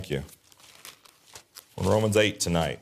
Thank you. On Romans 8 tonight.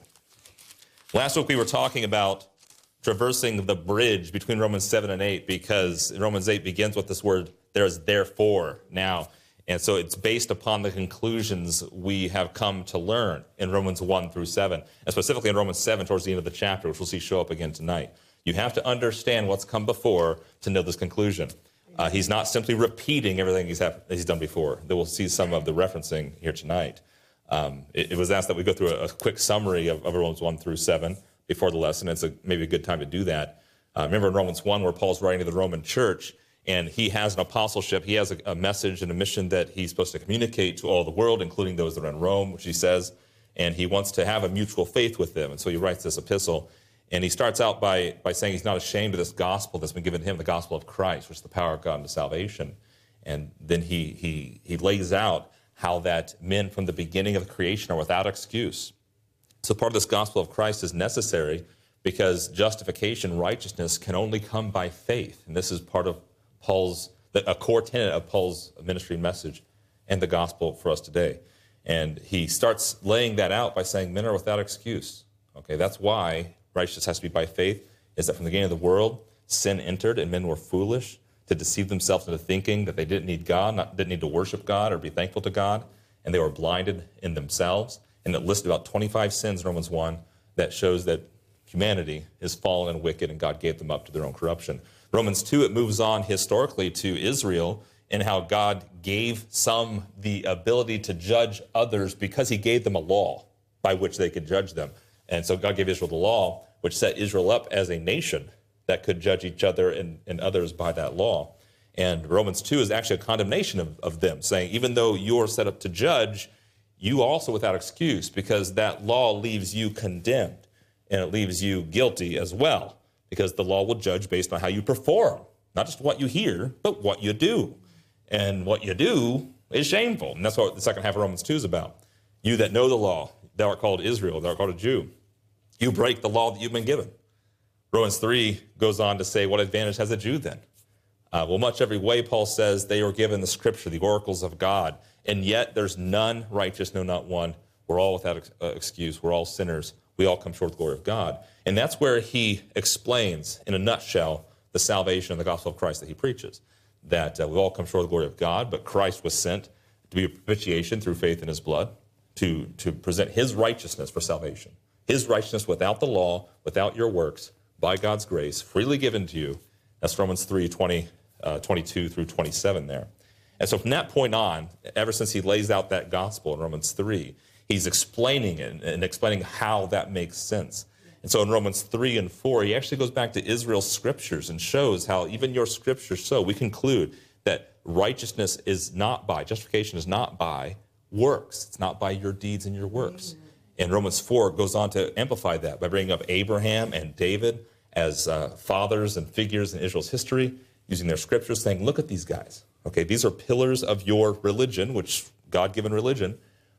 Last week we were talking about traversing the bridge between Romans 7 and 8 because Romans 8 begins with this word, there is therefore now. And so it's based upon the conclusions we have come to learn in Romans 1 through 7, and specifically in Romans 7 towards the end of the chapter, which we'll see show up again tonight. You have to understand what's come before to know this conclusion. He's not simply repeating everything he's done before. We'll see some of the referencing here tonight. It was asked that we go through a quick summary of Romans 1 through 7 before the lesson. It's maybe a good time to do that. Remember in Romans 1 where Paul's writing to the Roman church, and he has an apostleship. He has a message and a mission that he's supposed to communicate to all the world, including those that are in Rome, which he says, and he wants to have a mutual faith with them. And so he writes this epistle. And he starts out by saying he's not ashamed of this gospel that's been given to him, the gospel of Christ, which is the power of God unto salvation. And then he lays out how that men from the beginning of the creation are without excuse. So part of this gospel of Christ is necessary because justification, righteousness, can only come by faith. And this is part of a core tenet of Paul's ministry message and the gospel for us today. And he starts laying that out by saying men are without excuse. Okay, that's why righteousness has to be by faith, is that from the beginning of the world, sin entered and men were foolish to deceive themselves into thinking that they didn't need God, didn't need to worship God or be thankful to God, and they were blinded in themselves. And it lists about 25 sins in Romans 1 that shows that humanity is fallen and wicked and God gave them up to their own corruption. Romans 2, it moves on historically to Israel and how God gave some the ability to judge others because he gave them a law by which they could judge them. And so God gave Israel the law, which set Israel up as a nation that could judge each other and others by that law. And Romans 2 is actually a condemnation of them, saying, even though you're set up to judge, you are also without excuse because that law leaves you condemned and it leaves you guilty as well because the law will judge based on how you perform, not just what you hear, but what you do. And what you do is shameful. And that's what the second half of Romans 2 is about. You that know the law, thou art called Israel, thou art called a Jew. You break the law that you've been given. Romans 3 goes on to say, what advantage has a Jew then? Well, much every way, Paul says, they are given the scripture, the oracles of God, and yet there's none righteous, no, not one. We're all without excuse. We're all sinners. We all come short of the glory of God. And that's where he explains, in a nutshell, the salvation and the gospel of Christ that he preaches, that we all come short of the glory of God, but Christ was sent to be a propitiation through faith in his blood, to present his righteousness for salvation. His righteousness without the law, without your works, by God's grace, freely given to you. That's Romans 3, 22 through 27 there. And so from that point on, ever since he lays out that gospel in Romans 3, he's explaining it and explaining how that makes sense. And so in Romans 3 and 4, he actually goes back to Israel's scriptures and shows how even your scriptures show. We conclude that righteousness is not by, justification is not by works. It's not by your deeds and your works. Amen. And Romans 4 goes on to amplify that by bringing up Abraham and David as fathers and figures in Israel's history, using their scriptures, saying, look at these guys. Okay, these are pillars of your religion, which God-given religion,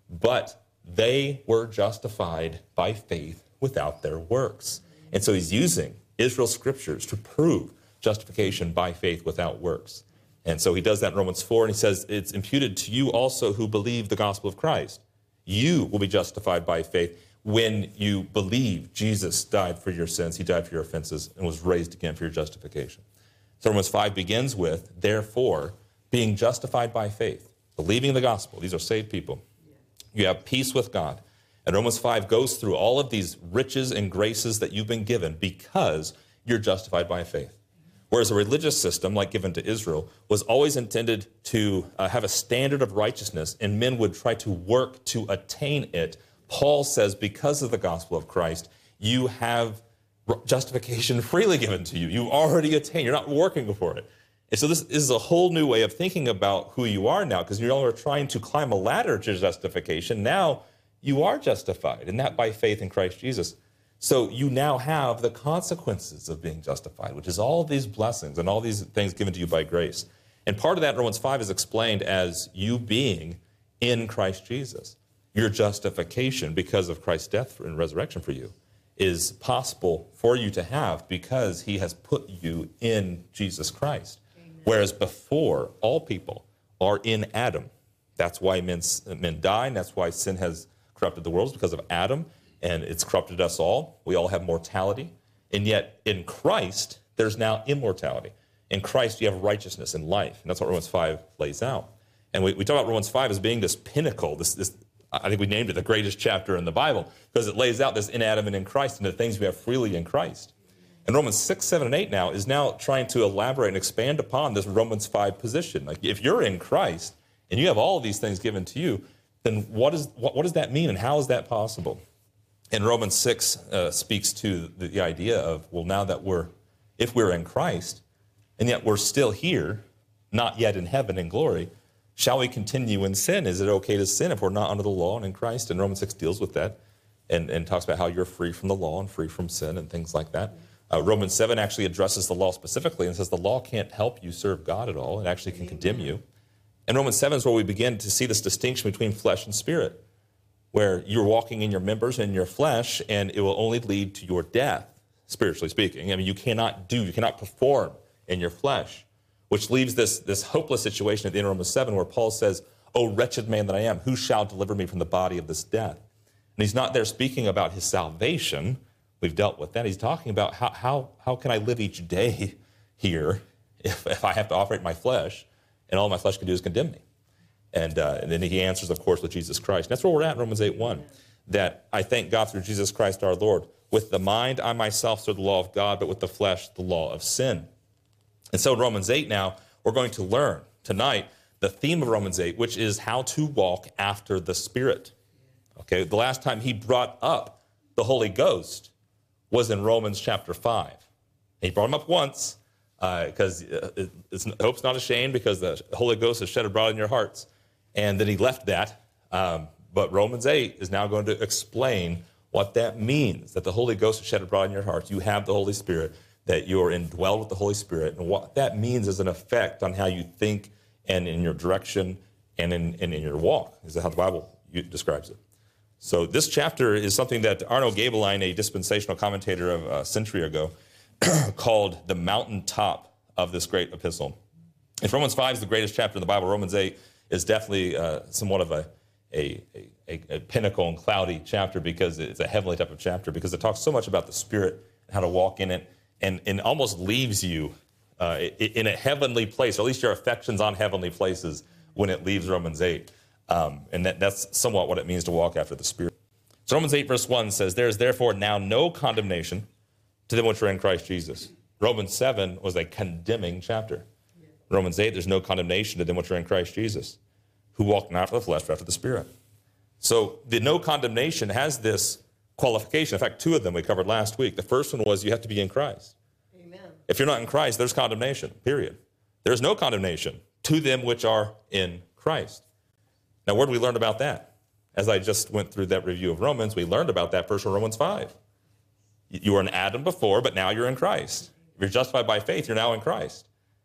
but they were justified by faith without their works. And so he's using Israel's scriptures to prove justification by faith without works. And so he does that in Romans 4, and he says, it's imputed to you also who believe the gospel of Christ. You will be justified by faith when you believe Jesus died for your sins, he died for your offenses, and was raised again for your justification. So Romans 5 begins with, therefore, being justified by faith, believing the gospel. These are saved people. You have peace with God. And Romans 5 goes through all of these riches and graces that you've been given because you're justified by faith. Whereas a religious system, like given to Israel, was always intended to have a standard of righteousness, and men would try to work to attain it. Paul says, because of the gospel of Christ, you have justification freely given to you. You already attain. You're not working for it. And so this is a whole new way of thinking about who you are now, because you're no longer trying to climb a ladder to justification. Now you are justified, and that by faith in Christ Jesus. So you now have the consequences of being justified, which is all of these blessings and all these things given to you by grace. And part of that in Romans 5 is explained as you being in Christ Jesus. Your justification because of Christ's death and resurrection for you is possible for you to have because he has put you in Jesus Christ. Amen. Whereas before, all people are in Adam. That's why men die, and that's why sin has corrupted the world, is because of Adam, and it's corrupted us all. We all have mortality. And yet in Christ, there's now immortality. In Christ, you have righteousness and life. And that's what Romans 5 lays out. And we talk about Romans 5 as being this pinnacle, this I think we named it the greatest chapter in the Bible, because it lays out this in Adam and in Christ and the things we have freely in Christ. And Romans 6, 7, and 8 now is now trying to elaborate and expand upon this Romans 5 position. Like, if you're in Christ and you have all of these things given to you, then what does that mean, and how is that possible? And Romans 6 speaks to the idea of, well, now that if we're in Christ, and yet we're still here, not yet in heaven in glory, shall we continue in sin? Is it okay to sin if we're not under the law and in Christ? And Romans 6 deals with that and talks about how you're free from the law and free from sin and things like that. Romans 7 actually addresses the law specifically and says the law can't help you serve God at all. It actually can condemn you. And Romans 7 is where we begin to see this distinction between flesh and spirit, where you're walking in your members and your flesh, and it will only lead to your death, spiritually speaking. I mean, you cannot perform in your flesh, which leaves this hopeless situation at the end of Romans 7 where Paul says, "O wretched man that I am, who shall deliver me from the body of this death?" And he's not there speaking about his salvation. We've dealt with that. He's talking about how can I live each day here if I have to operate my flesh, and all my flesh can do is condemn me. And then he answers, of course, with Jesus Christ. And that's where we're at in Romans 8:1, that I thank God through Jesus Christ our Lord. With the mind, I myself serve the law of God, but with the flesh, the law of sin. And so in Romans 8 now, we're going to learn tonight the theme of Romans 8, which is how to walk after the Spirit. Okay, the last time he brought up the Holy Ghost was in Romans chapter 5. He brought him up once because hope's not ashamed, because the Holy Ghost is shed abroad in your hearts. And then he left that. But Romans 8 is now going to explain what that means, that the Holy Ghost is shed abroad in your hearts. You have the Holy Spirit, that you're indwelled with the Holy Spirit, and what that means is an effect on how you think and in your direction and in your walk, is how the Bible describes it. So this chapter is something that Arno Gaebelein, a dispensational commentator of a century ago, called the mountaintop of this great epistle. If Romans 5 is the greatest chapter in the Bible, Romans 8 is definitely somewhat of a pinnacle and cloudy chapter, because it's a heavenly type of chapter, because it talks so much about the Spirit and how to walk in it, and almost leaves you in a heavenly place, or at least your affections on heavenly places when it leaves Romans 8. And that's somewhat what it means to walk after the Spirit. So Romans 8 verse 1 says, "There is therefore now no condemnation to them which are in Christ Jesus." Romans 7 was a condemning chapter. Romans 8, there's no condemnation to them which are in Christ Jesus, who walk not after the flesh, but after the Spirit. So the no condemnation has this qualification. In fact, two of them we covered last week. The first one was you have to be in Christ. Amen. If you're not in Christ, there's condemnation, period. There's no condemnation to them which are in Christ. Now, where do we learn about that? As I just went through that review of Romans, we learned about that first in Romans 5. You were in Adam before, but now you're in Christ. If you're justified by faith, you're now in Christ.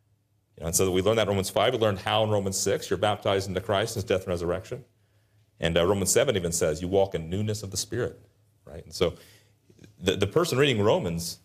And so we learned that in Romans 5. We learned how in Romans 6. You're baptized into Christ, his death and resurrection. And Romans 7 even says you walk in newness of the Spirit. Right? And so the person reading Romans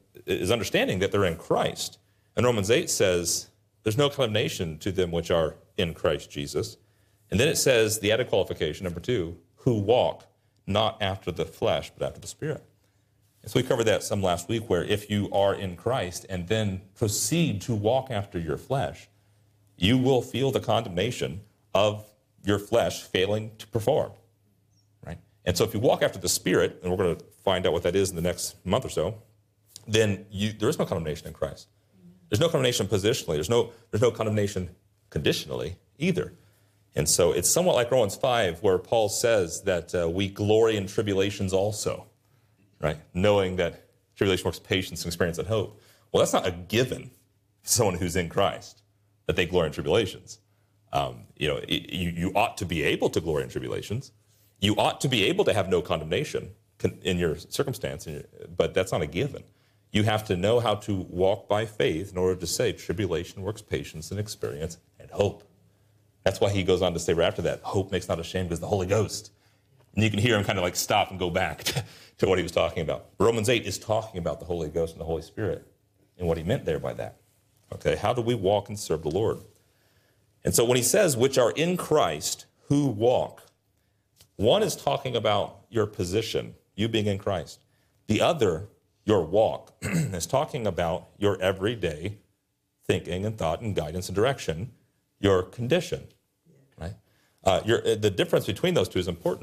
is understanding that they're in Christ. And Romans 8 says there's no condemnation to them which are in Christ Jesus. And then it says the added qualification, number 2, who walk not after the flesh, but after the Spirit. And so we covered that some last week, where if you are in Christ and then proceed to walk after your flesh, you will feel the condemnation of your flesh failing to perform. Right? And so if you walk after the Spirit, and we're going to find out what that is in the next month or so, then there is no condemnation in Christ. There's no condemnation positionally. There's no condemnation conditionally either. And so it's somewhat like Romans 5, where Paul says that we glory in tribulations also, right? Knowing that tribulation works patience and experience and hope. Well, that's not a given for someone who's in Christ, that they glory in tribulations. You ought to be able to glory in tribulations. You ought to be able to have no condemnation in your circumstance, but that's not a given. You have to know how to walk by faith in order to say tribulation works patience and experience and hope. That's why he goes on to say right after that, hope makes not ashamed because the Holy Ghost. And you can hear him kind of like stop and go back to what he was talking about. Romans 8 is talking about the Holy Ghost and the Holy Spirit and what he meant there by that. Okay, how do we walk and serve the Lord? And so when he says, which are in Christ, who walk. One is talking about your position, you being in Christ. The other, your walk, is talking about your everyday thinking and thought and guidance and direction, your condition. Right? The difference between those two is important.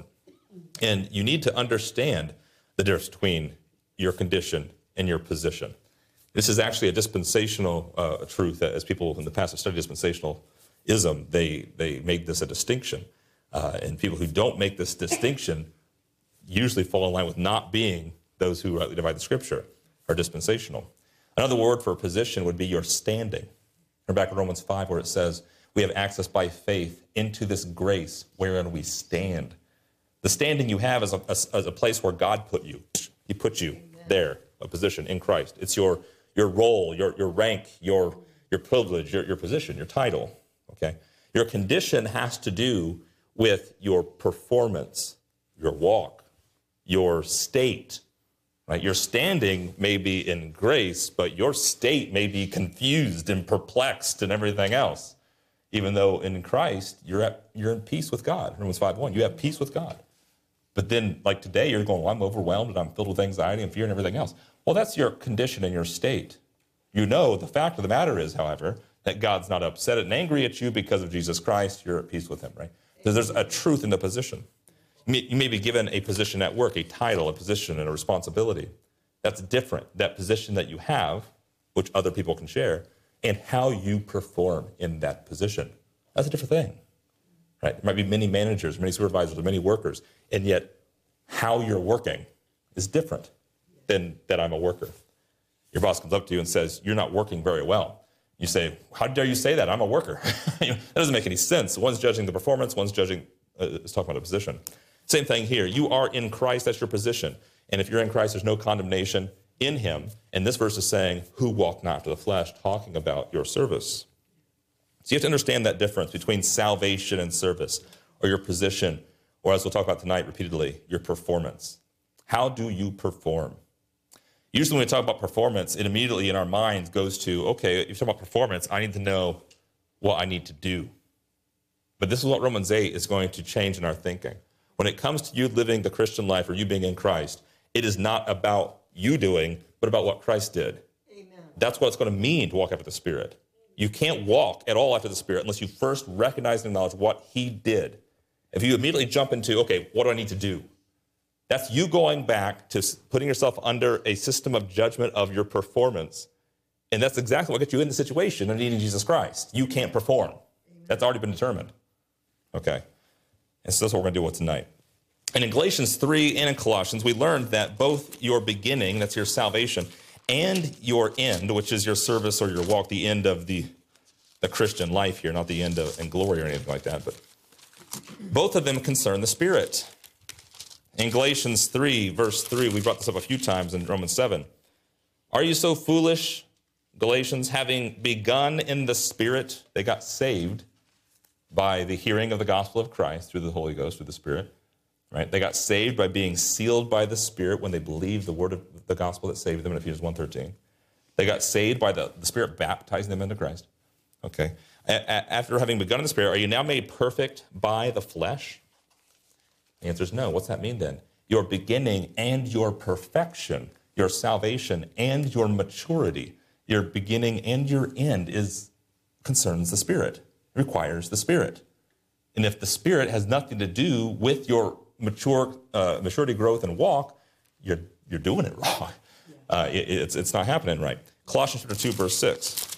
And you need to understand the difference between your condition and your position. This is actually a dispensational truth. As people in the past have studied dispensationalism, they make this a distinction. And people who don't make this distinction usually fall in line with not being those who rightly divide the Scripture, are dispensational. Another word for position would be your standing. Remember back in Romans 5 where it says, we have access by faith into this grace wherein we stand. The standing you have is a place where God put you. He put you there, a position in Christ. It's your role, your rank, your privilege, your position, your title. Okay? Your condition has to do with your performance, your walk, your state. Right? Your standing may be in grace, but your state may be confused and perplexed and everything else. Even though in Christ, you're in peace with God. Romans 5:1, you have peace with God. But then, like today, you're going, well, I'm overwhelmed and I'm filled with anxiety and fear and everything else. Well, that's your condition and your state. You know, the fact of the matter is, however, that God's not upset and angry at you because of Jesus Christ. You're at peace with him, right? Because there's a truth in the position. You may be given a position at work, a title, a position, and a responsibility. That's different. That position that you have, which other people can share, and how you perform in that position. That's a different thing. Right? There might be many managers, many supervisors, many workers, and yet how you're working is different than that I'm a worker. Your boss comes up to you and says, you're not working very well. You say, how dare you say that? I'm a worker. That doesn't make any sense. One's judging the performance, one's judging, is talking about a position. Same thing here. You are in Christ, that's your position. And if you're in Christ, there's no condemnation in him. And this verse is saying, who walk not after the flesh, talking about your service. So you have to understand that difference between salvation and service, or your position, or as we'll talk about tonight repeatedly, your performance. How do you perform? Usually when we talk about performance, it immediately in our minds goes to, okay, if you're talking about performance, I need to know what I need to do. But this is what Romans 8 is going to change in our thinking. When it comes to you living the Christian life or you being in Christ, it is not about you doing, but about what Christ did. Amen. That's what it's going to mean to walk after the Spirit. You can't walk at all after the Spirit unless you first recognize and acknowledge what he did. If you immediately jump into, okay, what do I need to do? That's you going back to putting yourself under a system of judgment of your performance. And that's exactly what gets you in the situation of needing Jesus Christ. You can't perform. That's already been determined. Okay? And so that's what we're going to do with tonight. And in Galatians 3 and in Colossians, we learned that both your beginning, that's your salvation, and your end, which is your service or your walk, the end of the Christian life here, not the end of in glory or anything like that, but both of them concern the Spirit. In Galatians 3, verse 3, we brought this up a few times in Romans 7. Are you so foolish, Galatians, having begun in the Spirit? They got saved by the hearing of the gospel of Christ through the Holy Ghost, through the Spirit. Right? They got saved by being sealed by the Spirit when they believed the word of the gospel that saved them in Ephesians 1:13. They got saved by the Spirit baptizing them into Christ. Okay. After having begun in the Spirit, are you now made perfect by the flesh? The answer is no. What's that mean then? Your beginning and your perfection, your salvation and your maturity, your beginning and your end concerns the Spirit, requires the Spirit. And if the Spirit has nothing to do with your maturity, growth, and walk, you're doing it wrong. It's not happening right. Colossians chapter 2, verse 6.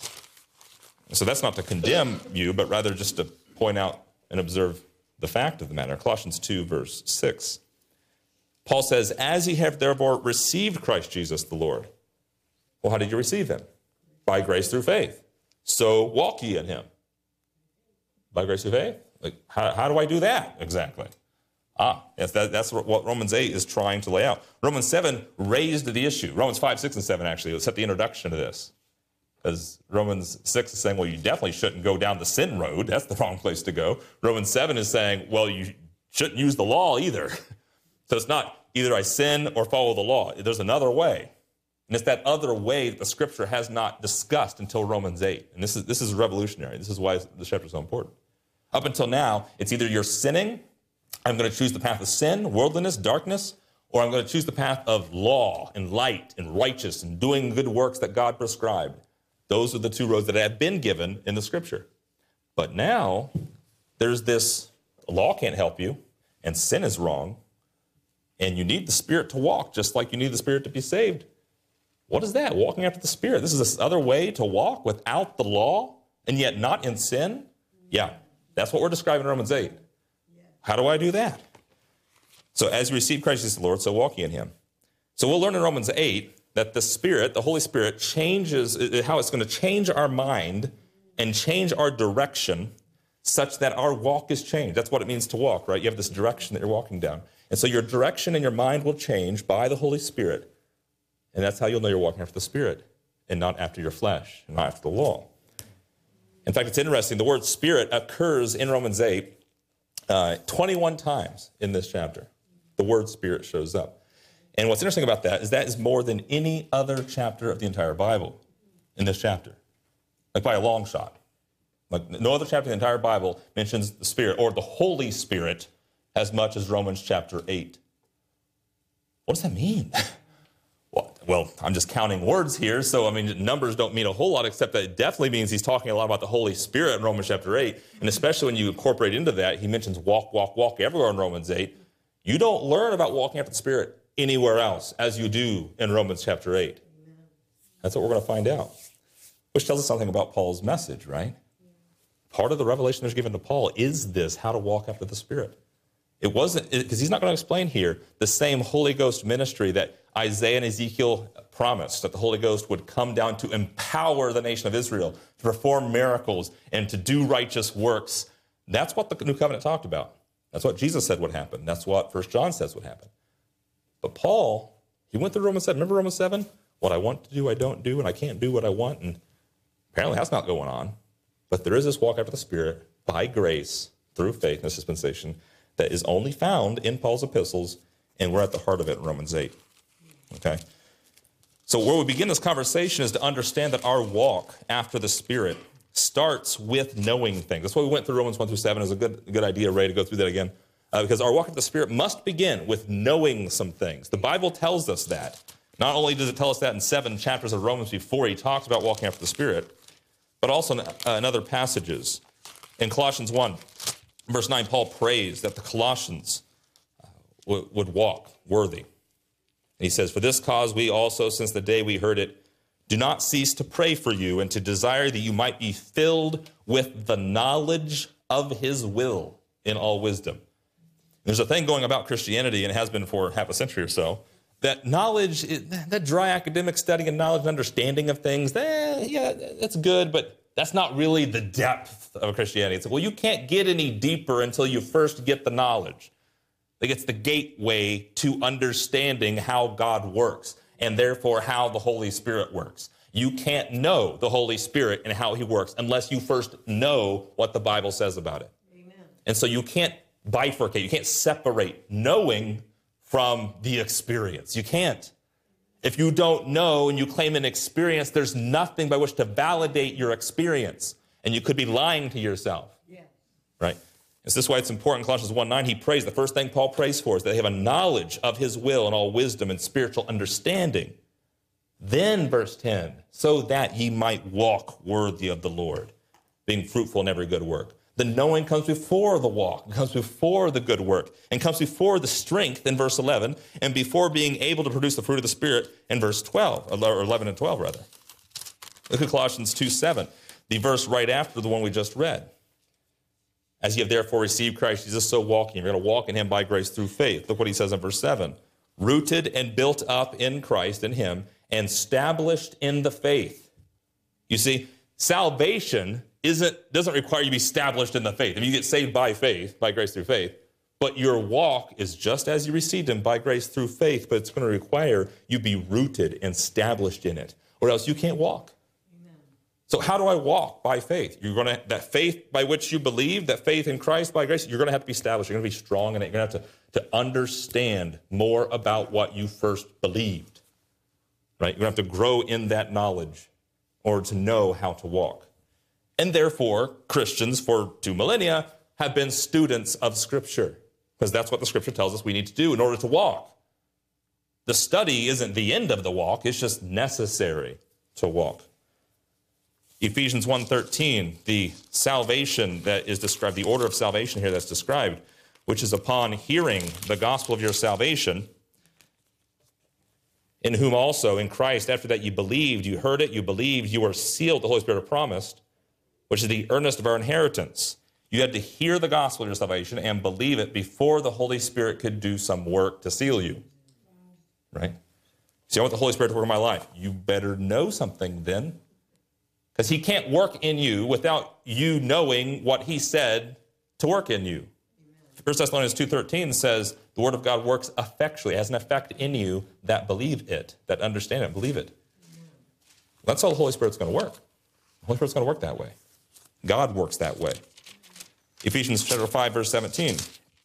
So that's not to condemn you, but rather just to point out and observe the fact of the matter. Colossians 2, verse 6. Paul says, as ye have therefore received Christ Jesus the Lord. Well, how did you receive him? By grace through faith. So walk ye in him. By grace through faith? Like, how do I do that exactly? Yes, that's what Romans 8 is trying to lay out. Romans 7 raised the issue. Romans 5, 6, and 7 actually set the introduction to this. Because Romans 6 is saying, well, you definitely shouldn't go down the sin road. That's the wrong place to go. Romans 7 is saying, well, you shouldn't use the law either. So it's not either I sin or follow the law. There's another way. And it's that other way that the Scripture has not discussed until Romans 8. And this is revolutionary. This is why this chapter is so important. Up until now, it's either you're sinning, I'm going to choose the path of sin, worldliness, darkness, or I'm going to choose the path of law and light and righteous and doing good works that God prescribed. Those are the two roads that have been given in the Scripture. But now, there's this, law can't help you, and sin is wrong, and you need the Spirit to walk, just like you need the Spirit to be saved. What is that? Walking after the Spirit. This is this other way to walk without the law, and yet not in sin? Yeah, that's what we're describing in Romans 8. How do I do that? So as you receive Christ as the Lord, so walk ye in him. So we'll learn in Romans 8 that the Spirit, the Holy Spirit, changes, how it's going to change our mind and change our direction such that our walk is changed. That's what it means to walk, right? You have this direction that you're walking down. And so your direction and your mind will change by the Holy Spirit. And that's how you'll know you're walking after the Spirit and not after your flesh, and not after the law. In fact, it's interesting. The word Spirit occurs in Romans 8 21 times in this chapter. The word Spirit shows up. And what's interesting about that is more than any other chapter of the entire Bible in this chapter. Like by a long shot. Like no other chapter in the entire Bible mentions the Spirit or the Holy Spirit as much as Romans chapter 8. What does that mean? Well, I'm just counting words here, so I mean, numbers don't mean a whole lot, except that it definitely means he's talking a lot about the Holy Spirit in Romans chapter 8, and especially when you incorporate into that, he mentions walk, walk, walk everywhere in Romans 8. You don't learn about walking after the Spirit anywhere else as you do in Romans chapter 8. That's what we're going to find out, which tells us something about Paul's message, right? Part of the revelation that's given to Paul is this, how to walk after the Spirit. It wasn't, because he's not going to explain here the same Holy Ghost ministry that Isaiah and Ezekiel promised, that the Holy Ghost would come down to empower the nation of Israel, to perform miracles, and to do righteous works. That's what the New Covenant talked about. That's what Jesus said would happen. That's what 1 John says would happen. But Paul, he went through Romans 7. Remember Romans 7? What I want to do, I don't do, and I can't do what I want. And apparently that's not going on. But there is this walk after the Spirit by grace through faith in this dispensation that is only found in Paul's epistles, and we're at the heart of it in Romans 8. Okay? So where we begin this conversation is to understand that our walk after the Spirit starts with knowing things. That's why we went through Romans 1 through 7. It's a good idea, Ray, to go through that again. Because our walk after the Spirit must begin with knowing some things. The Bible tells us that. Not only does it tell us that in 7 chapters of Romans before he talks about walking after the Spirit, but also in other passages. In Colossians 1, verse 9, Paul prays that the Colossians would walk worthy. And he says, "For this cause we also, since the day we heard it, do not cease to pray for you and to desire that you might be filled with the knowledge of his will in all wisdom." There's a thing going about Christianity, and it has been for half a century or so, that knowledge, that dry academic study and knowledge and understanding of things, yeah, that's good, but that's not really the depth of Christianity. It's like, well, you can't get any deeper until you first get the knowledge. Like it's the gateway to understanding how God works, and therefore how the Holy Spirit works. You can't know the Holy Spirit and how he works unless you first know what the Bible says about it. Amen. And so you can't bifurcate, you can't separate knowing from the experience. You can't. If you don't know and you claim an experience, there's nothing by which to validate your experience. And you could be lying to yourself. Yeah. Right? And so this is why it's important. Colossians 1:9, he prays. The first thing Paul prays for is that they have a knowledge of his will and all wisdom and spiritual understanding. Then, verse 10, so that ye might walk worthy of the Lord, being fruitful in every good work. The knowing comes before the walk, comes before the good work, and comes before the strength in verse 11, and before being able to produce the fruit of the Spirit in verse 12, or 11 and 12 rather. Look at Colossians 2:7, the verse right after the one we just read. As ye have therefore received Christ Jesus, so walk ye. You're going to walk in him by grace through faith. Look what he says in verse 7. Rooted and built up in Christ, in him, and established in the faith. You see, salvation doesn't require you to be established in the faith. I mean, you get saved by faith, by grace through faith, but your walk is just as you received him by grace through faith, but it's going to require you be rooted and established in it, or else you can't walk. Amen. So how do I walk? By faith. That faith by which you believe, that faith in Christ by grace, you're going to have to be established. You're going to be strong in it. You're going to have to understand more about what you first believed, right? You're going to have to grow in that knowledge or to know how to walk. And therefore, Christians for 2 millennia have been students of Scripture, because that's what the Scripture tells us we need to do in order to walk. The study isn't the end of the walk, it's just necessary to walk. Ephesians 1:13, the salvation that is described, the order of salvation here that's described, which is upon hearing the gospel of your salvation, in whom also, in Christ, after that you believed, you heard it, you believed, you were sealed, the Holy Spirit promised, which is the earnest of our inheritance. You had to hear the gospel of your salvation and believe it before the Holy Spirit could do some work to seal you. Right? See, I want the Holy Spirit to work in my life. You better know something then, because he can't work in you without you knowing what he said to work in you. 1 Thessalonians 2:13 says, the word of God works effectually, has an effect in you that believe it, that understand it, believe it. That's how the Holy Spirit's going to work. The Holy Spirit's going to work that way. God works that way. Ephesians chapter 5, verse 17.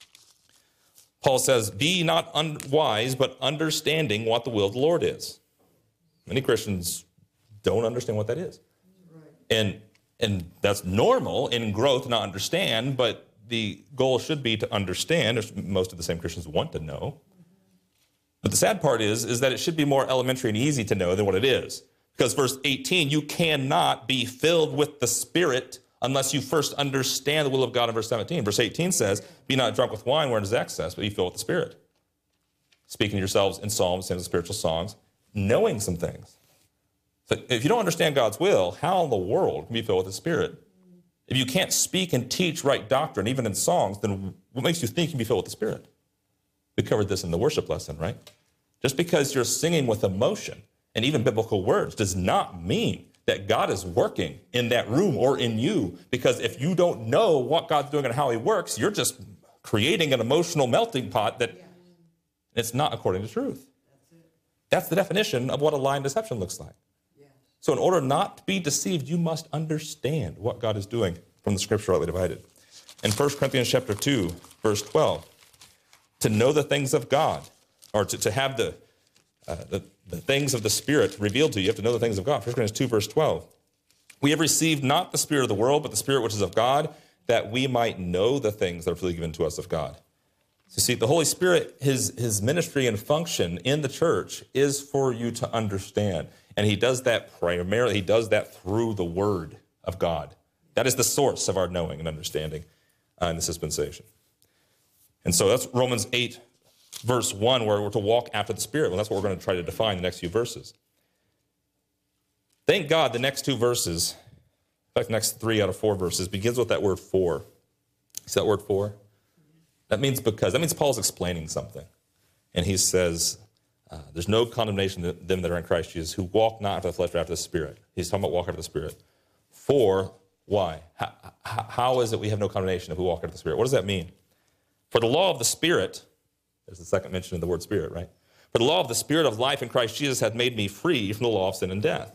Paul says, be not unwise, but understanding what the will of the Lord is. Many Christians don't understand what that is. And that's normal in growth, not understand, but the goal should be to understand. Most of the same Christians want to know. But the sad part is that it should be more elementary and easy to know than what it is. Because verse 18, you cannot be filled with the Spirit unless you first understand the will of God in verse 17. Verse 18 says, be not drunk with wine wherein is excess, but be filled with the Spirit. Speaking to yourselves in psalms, hymns, and spiritual songs, knowing some things. So if you don't understand God's will, how in the world can you be filled with the Spirit? If you can't speak and teach right doctrine, even in songs, then what makes you think you can be filled with the Spirit? We covered this in the worship lesson, right? Just because you're singing with emotion and even biblical words does not mean that God is working in that room or in you. Because if you don't know what God's doing and how he works, you're just creating an emotional melting pot that it's not according to truth. That's the definition of what a lie and deception looks like. So in order not to be deceived, you must understand what God is doing from the Scripture rightly divided. In 1 Corinthians chapter 2, verse 12, to know the things of God, or to have the things of the Spirit revealed to you, you have to know the things of God. 1 Corinthians 2, verse 12. We have received not the spirit of the world, but the Spirit which is of God, that we might know the things that are freely given to us of God. So see, the Holy Spirit, his ministry and function in the church is for you to understand. And he does that primarily, he does that through the Word of God. That is the source of our knowing and understanding in this dispensation. And so that's Romans 8, verse 1, where we're to walk after the Spirit. Well, that's what we're going to try to define in the next few verses. Thank God the next two verses, in fact, the next 3 out of 4 verses, begins with that word for. See that word for? That means because. That means Paul's explaining something. And he says, there's no condemnation to them that are in Christ Jesus, who walk not after the flesh, but after the Spirit. He's talking about walk after the Spirit. For, why? How is it we have no condemnation if we walk after the Spirit? What does that mean? For the law of the Spirit, there's the second mention of the word Spirit, right? For the law of the Spirit of life in Christ Jesus hath made me free from the law of sin and death.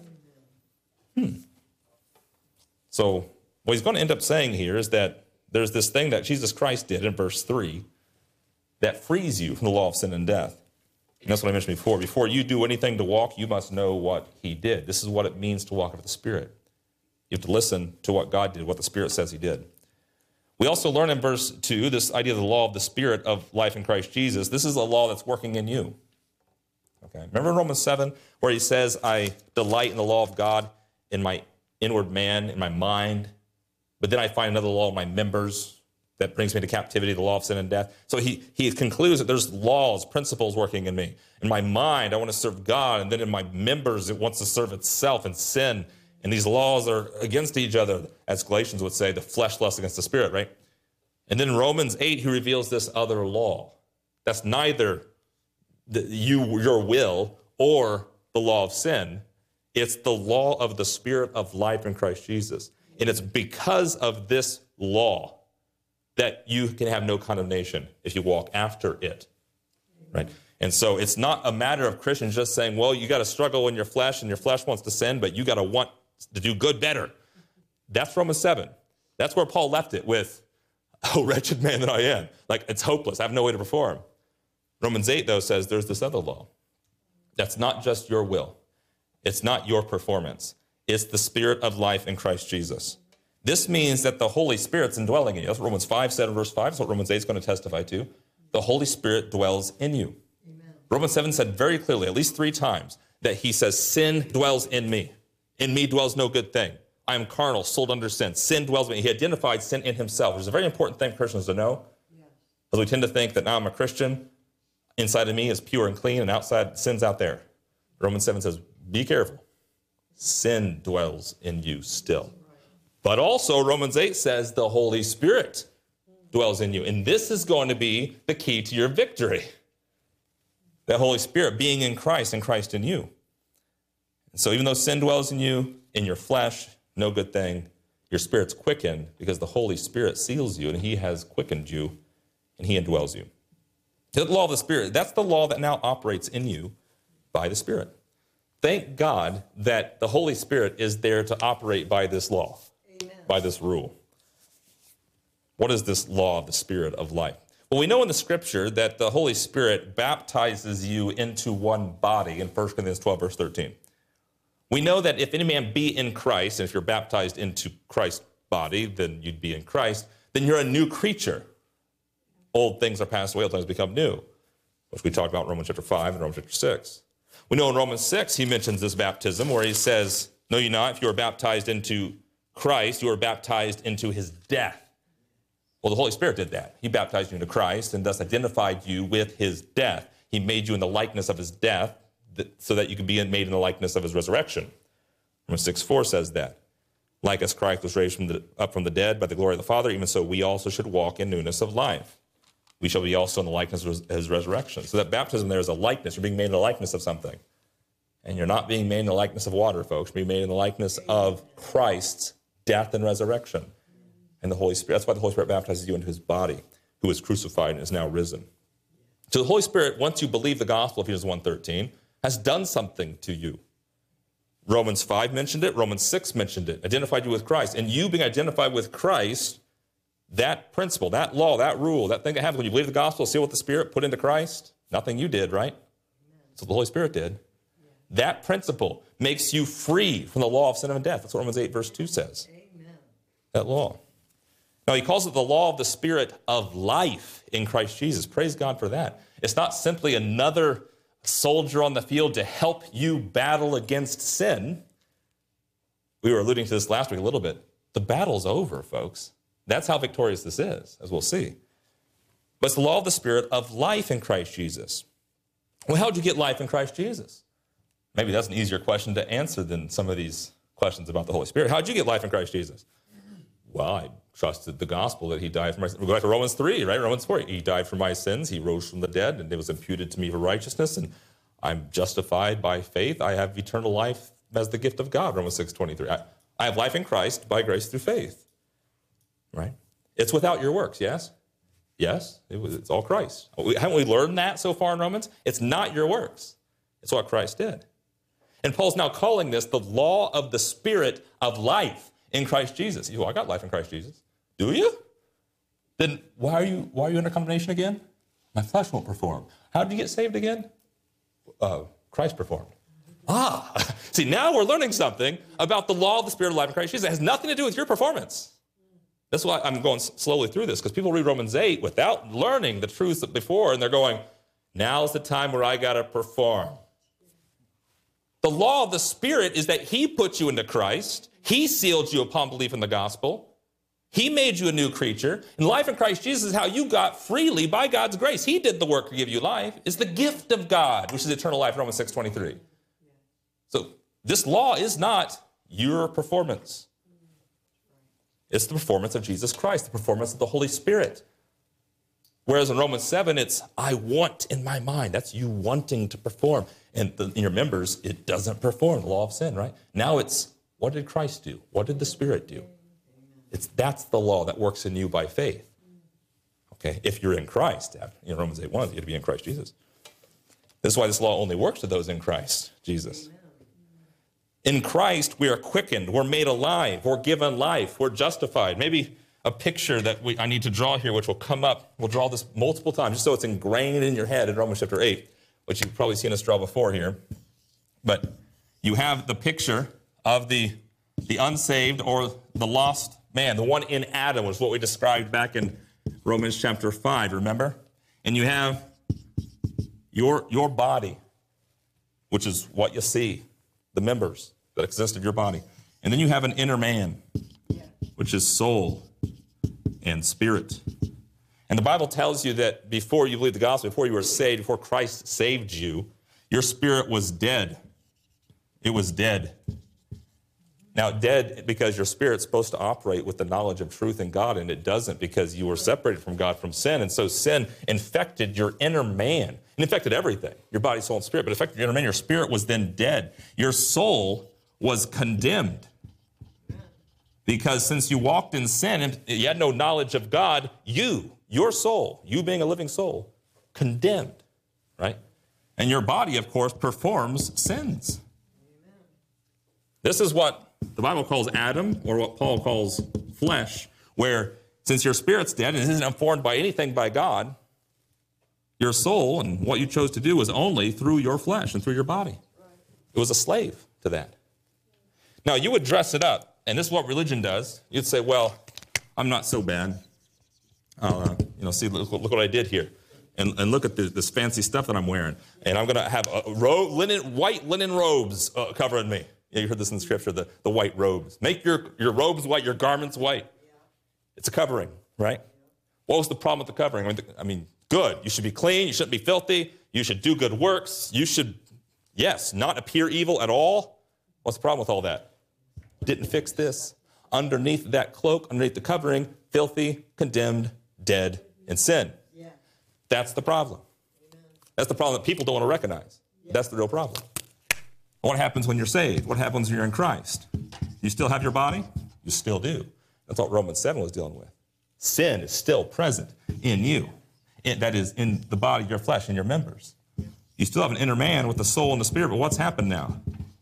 So what he's going to end up saying here is that there's this thing that Jesus Christ did in verse 3 that frees you from the law of sin and death. And that's what I mentioned before. Before you do anything to walk, you must know what he did. This is what it means to walk after the Spirit. You have to listen to what God did, what the Spirit says he did. We also learn in verse 2 this idea of the law of the Spirit of life in Christ Jesus. This is a law that's working in you. Okay. Remember in Romans 7 where he says, I delight in the law of God in my inward man, in my mind, but then I find another law in my members that brings me to captivity, the law of sin and death. So he concludes that there's laws, principles working in me. In my mind, I want to serve God, and then in my members, it wants to serve itself and sin. And these laws are against each other, as Galatians would say, the flesh lusts against the Spirit, right? And then in Romans 8, he reveals this other law. That's neither your will or the law of sin. It's the law of the Spirit of life in Christ Jesus. And it's because of this law that you can have no condemnation if you walk after it, right? And so it's not a matter of Christians just saying, well, you got to struggle in your flesh and your flesh wants to sin, but you got to want to do good better. That's Romans 7. That's where Paul left it with, oh, wretched man that I am. Like, it's hopeless. I have no way to perform. Romans 8, though, says there's this other law. That's not just your will. It's not your performance. It's the Spirit of life in Christ Jesus. This means that the Holy Spirit's indwelling in you. That's what Romans 5 said in verse 5. That's what Romans 8 is going to testify to. The Holy Spirit dwells in you. Amen. Romans 7 said very clearly, at least 3 times, that he says, sin dwells in me. In me dwells no good thing. I am carnal, sold under sin. Sin dwells in me. He identified sin in himself, which is a very important thing for Christians to know. Yes. Because we tend to think that now I'm a Christian, inside of me is pure and clean, and outside, sin's out there. Romans 7 says, be careful. Sin dwells in you still. But also, Romans 8 says the Holy Spirit dwells in you. And this is going to be the key to your victory. The Holy Spirit being in Christ and Christ in you. And so even though sin dwells in you, in your flesh, no good thing, your spirit's quickened because the Holy Spirit seals you and he has quickened you and he indwells you. The law of the Spirit, that's the law that now operates in you by the Spirit. Thank God that the Holy Spirit is there to operate by this law. Amen. By this rule. What is this law of the Spirit of life? Well, we know in the Scripture that the Holy Spirit baptizes you into one body in 1 Corinthians 12, verse 13. We know that if any man be in Christ, and if you're baptized into Christ's body, then you'd be in Christ, then you're a new creature. Old things are passed away, old things become new, which we talked about in Romans chapter 5 and Romans chapter 6. We know in Romans 6, he mentions this baptism where he says, know ye not, if you are baptized into Christ, you are baptized into his death. Well, the Holy Spirit did that. He baptized you into Christ and thus identified you with his death. He made you in the likeness of his death so that you could be made in the likeness of his resurrection. Romans 6:4 says that. Like as Christ was raised up from the dead by the glory of the Father, even so we also should walk in newness of life. We shall be also in the likeness of his resurrection. So that baptism there is a likeness. You're being made in the likeness of something. And you're not being made in the likeness of water, folks. You're being made in the likeness of Christ's death and resurrection. And the Holy Spirit, that's why the Holy Spirit baptizes you into his body, who was crucified and is now risen. So the Holy Spirit, once you believe the gospel, Ephesians 1:13, has done something to you. Romans 5 mentioned it. Romans 6 mentioned it. Identified you with Christ. And you being identified with Christ, that principle, that law, that rule, that thing that happens when you believe the gospel, seal with the Spirit, put into Christ, nothing you did, right? So the Holy Spirit did. That principle makes you free from the law of sin and death. That's what Romans 8 verse 2 says. Amen. That law. Now, he calls it the law of the Spirit of life in Christ Jesus. Praise God for that. It's not simply another soldier on the field to help you battle against sin. We were alluding to this last week a little bit. The battle's over, folks. That's how victorious this is, as we'll see. But it's the law of the Spirit of life in Christ Jesus. Well, how did you get life in Christ Jesus? Maybe that's an easier question to answer than some of these questions about the Holy Spirit. How did you get life in Christ Jesus? Well, I trusted the gospel that he died for my sins. We go back to Romans 3, right? Romans 4. He died for my sins. He rose from the dead, and it was imputed to me for righteousness, and I'm justified by faith. I have eternal life as the gift of God, Romans 6:23. I have life in Christ by grace through faith, right? It's without your works, yes? Yes, it's all Christ. Haven't we learned that so far in Romans? It's not your works. It's what Christ did. And Paul's now calling this the law of the Spirit of life in Christ Jesus. I got life in Christ Jesus. Do you? Then why are you under condemnation again? My flesh won't perform. How did you get saved again? Christ performed. See, now we're learning something about the law of the Spirit of life in Christ Jesus. It has nothing to do with your performance. That's why I'm going slowly through this, because people read Romans 8 without learning the truths before, and they're going, now's the time where I got to perform. The law of the Spirit is that he put you into Christ. He sealed you upon belief in the gospel. He made you a new creature. And life in Christ Jesus is how you got freely by God's grace. He did the work to give you life. It's the gift of God, which is eternal life, Romans 6:23. So this law is not your performance. It's the performance of Jesus Christ, the performance of the Holy Spirit. Whereas in Romans 7, it's, I want in my mind. That's you wanting to perform. And in your members, it doesn't perform, the law of sin, right? Now it's, what did Christ do? What did the Spirit do? That's the law that works in you by faith. Okay, if you're in Christ, Romans 8:1, you have to be in Christ Jesus. This is why this law only works to those in Christ Jesus. In Christ, we are quickened, we're made alive, we're given life, we're justified. Maybe a picture that I need to draw here, which will come up. We'll draw this multiple times, just so it's ingrained in your head in Romans chapter 8, which you've probably seen us draw before here. But you have the picture of the the unsaved or the lost man. The one in Adam was what we described back in Romans chapter 5, remember? And you have your body, which is what you see, the members that exist of your body. And then you have an inner man, which is soul and spirit. And the Bible tells you that before you believed the gospel, before you were saved, before Christ saved you, your spirit was dead. It was dead. Now, dead because your spirit's supposed to operate with the knowledge of truth in God, and it doesn't because you were separated from God from sin. And so sin infected your inner man. It infected everything, your body, soul, and spirit, but it affected your inner man. Your spirit was then dead. Your soul was condemned. Because since you walked in sin and you had no knowledge of God, your soul, you being a living soul, condemned, right? And your body, of course, performs sins. Amen. This is what the Bible calls Adam, or what Paul calls flesh, where since your spirit's dead and it isn't informed by anything by God, your soul and what you chose to do was only through your flesh and through your body. It was a slave to that. Now, you would dress it up. And this is what religion does. You'd say, well, I'm not so bad. See, look what I did here. And look at this fancy stuff that I'm wearing. And I'm going to have white linen robes covering me. Yeah, you heard this in the scripture, the white robes. Make your robes white, your garments white. It's a covering, right? What was the problem with the covering? I mean, good. You should be clean. You shouldn't be filthy. You should do good works. You should, yes, not appear evil at all. What's the problem with all that? Didn't fix this. Underneath that cloak, underneath the covering, filthy, condemned, dead in sin. Yeah. That's the problem. Amen. That's the problem that people don't want to recognize. Yeah. That's the real problem. What happens when you're saved? What happens when you're in Christ? You still have your body? You still do. That's what Romans 7 was dealing with. Sin is still present in you. That is in the body, your flesh, and your members. You still have an inner man with the soul and the spirit, but what's happened now?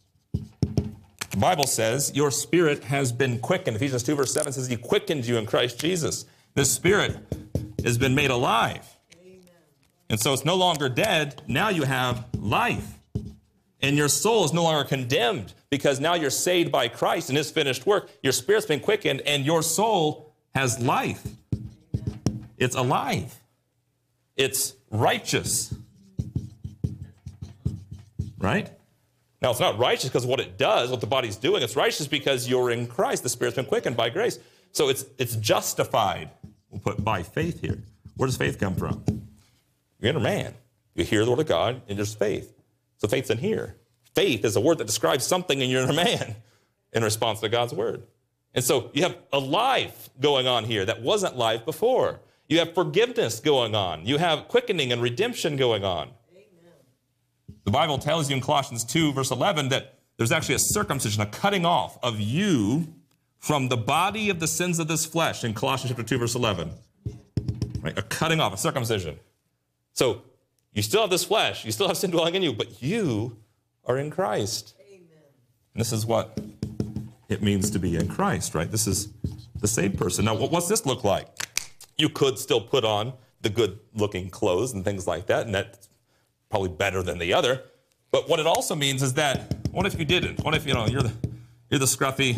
The Bible says your spirit has been quickened. Ephesians 2 verse 7 says he quickened you in Christ Jesus. This spirit has been made alive. Amen. And so it's no longer dead. Now you have life. And your soul is no longer condemned because now you're saved by Christ and his finished work. Your spirit's been quickened and your soul has life. Amen. It's alive. It's righteous. Right? Now, it's not righteous because of what it does, what the body's doing. It's righteous because you're in Christ. The Spirit's been quickened by grace. So it's justified. We'll put by faith here. Where does faith come from? Your inner man. You hear the word of God, and there's faith. So faith's in here. Faith is a word that describes something in your inner man in response to God's word. And so you have a life going on here that wasn't life before. You have forgiveness going on. You have quickening and redemption going on. The Bible tells you in Colossians 2, verse 11, that there's actually a circumcision, a cutting off of you from the body of the sins of this flesh in Colossians chapter 2, verse 11. Right? A cutting off, a circumcision. So you still have this flesh, you still have sin dwelling in you, but you are in Christ. Amen. And this is what it means to be in Christ, right? This is the saved person. Now, what's this look like? You could still put on the good-looking clothes and things like that, and that's probably better than the other. But what it also means is that, what if you didn't? What if, you're the scruffy,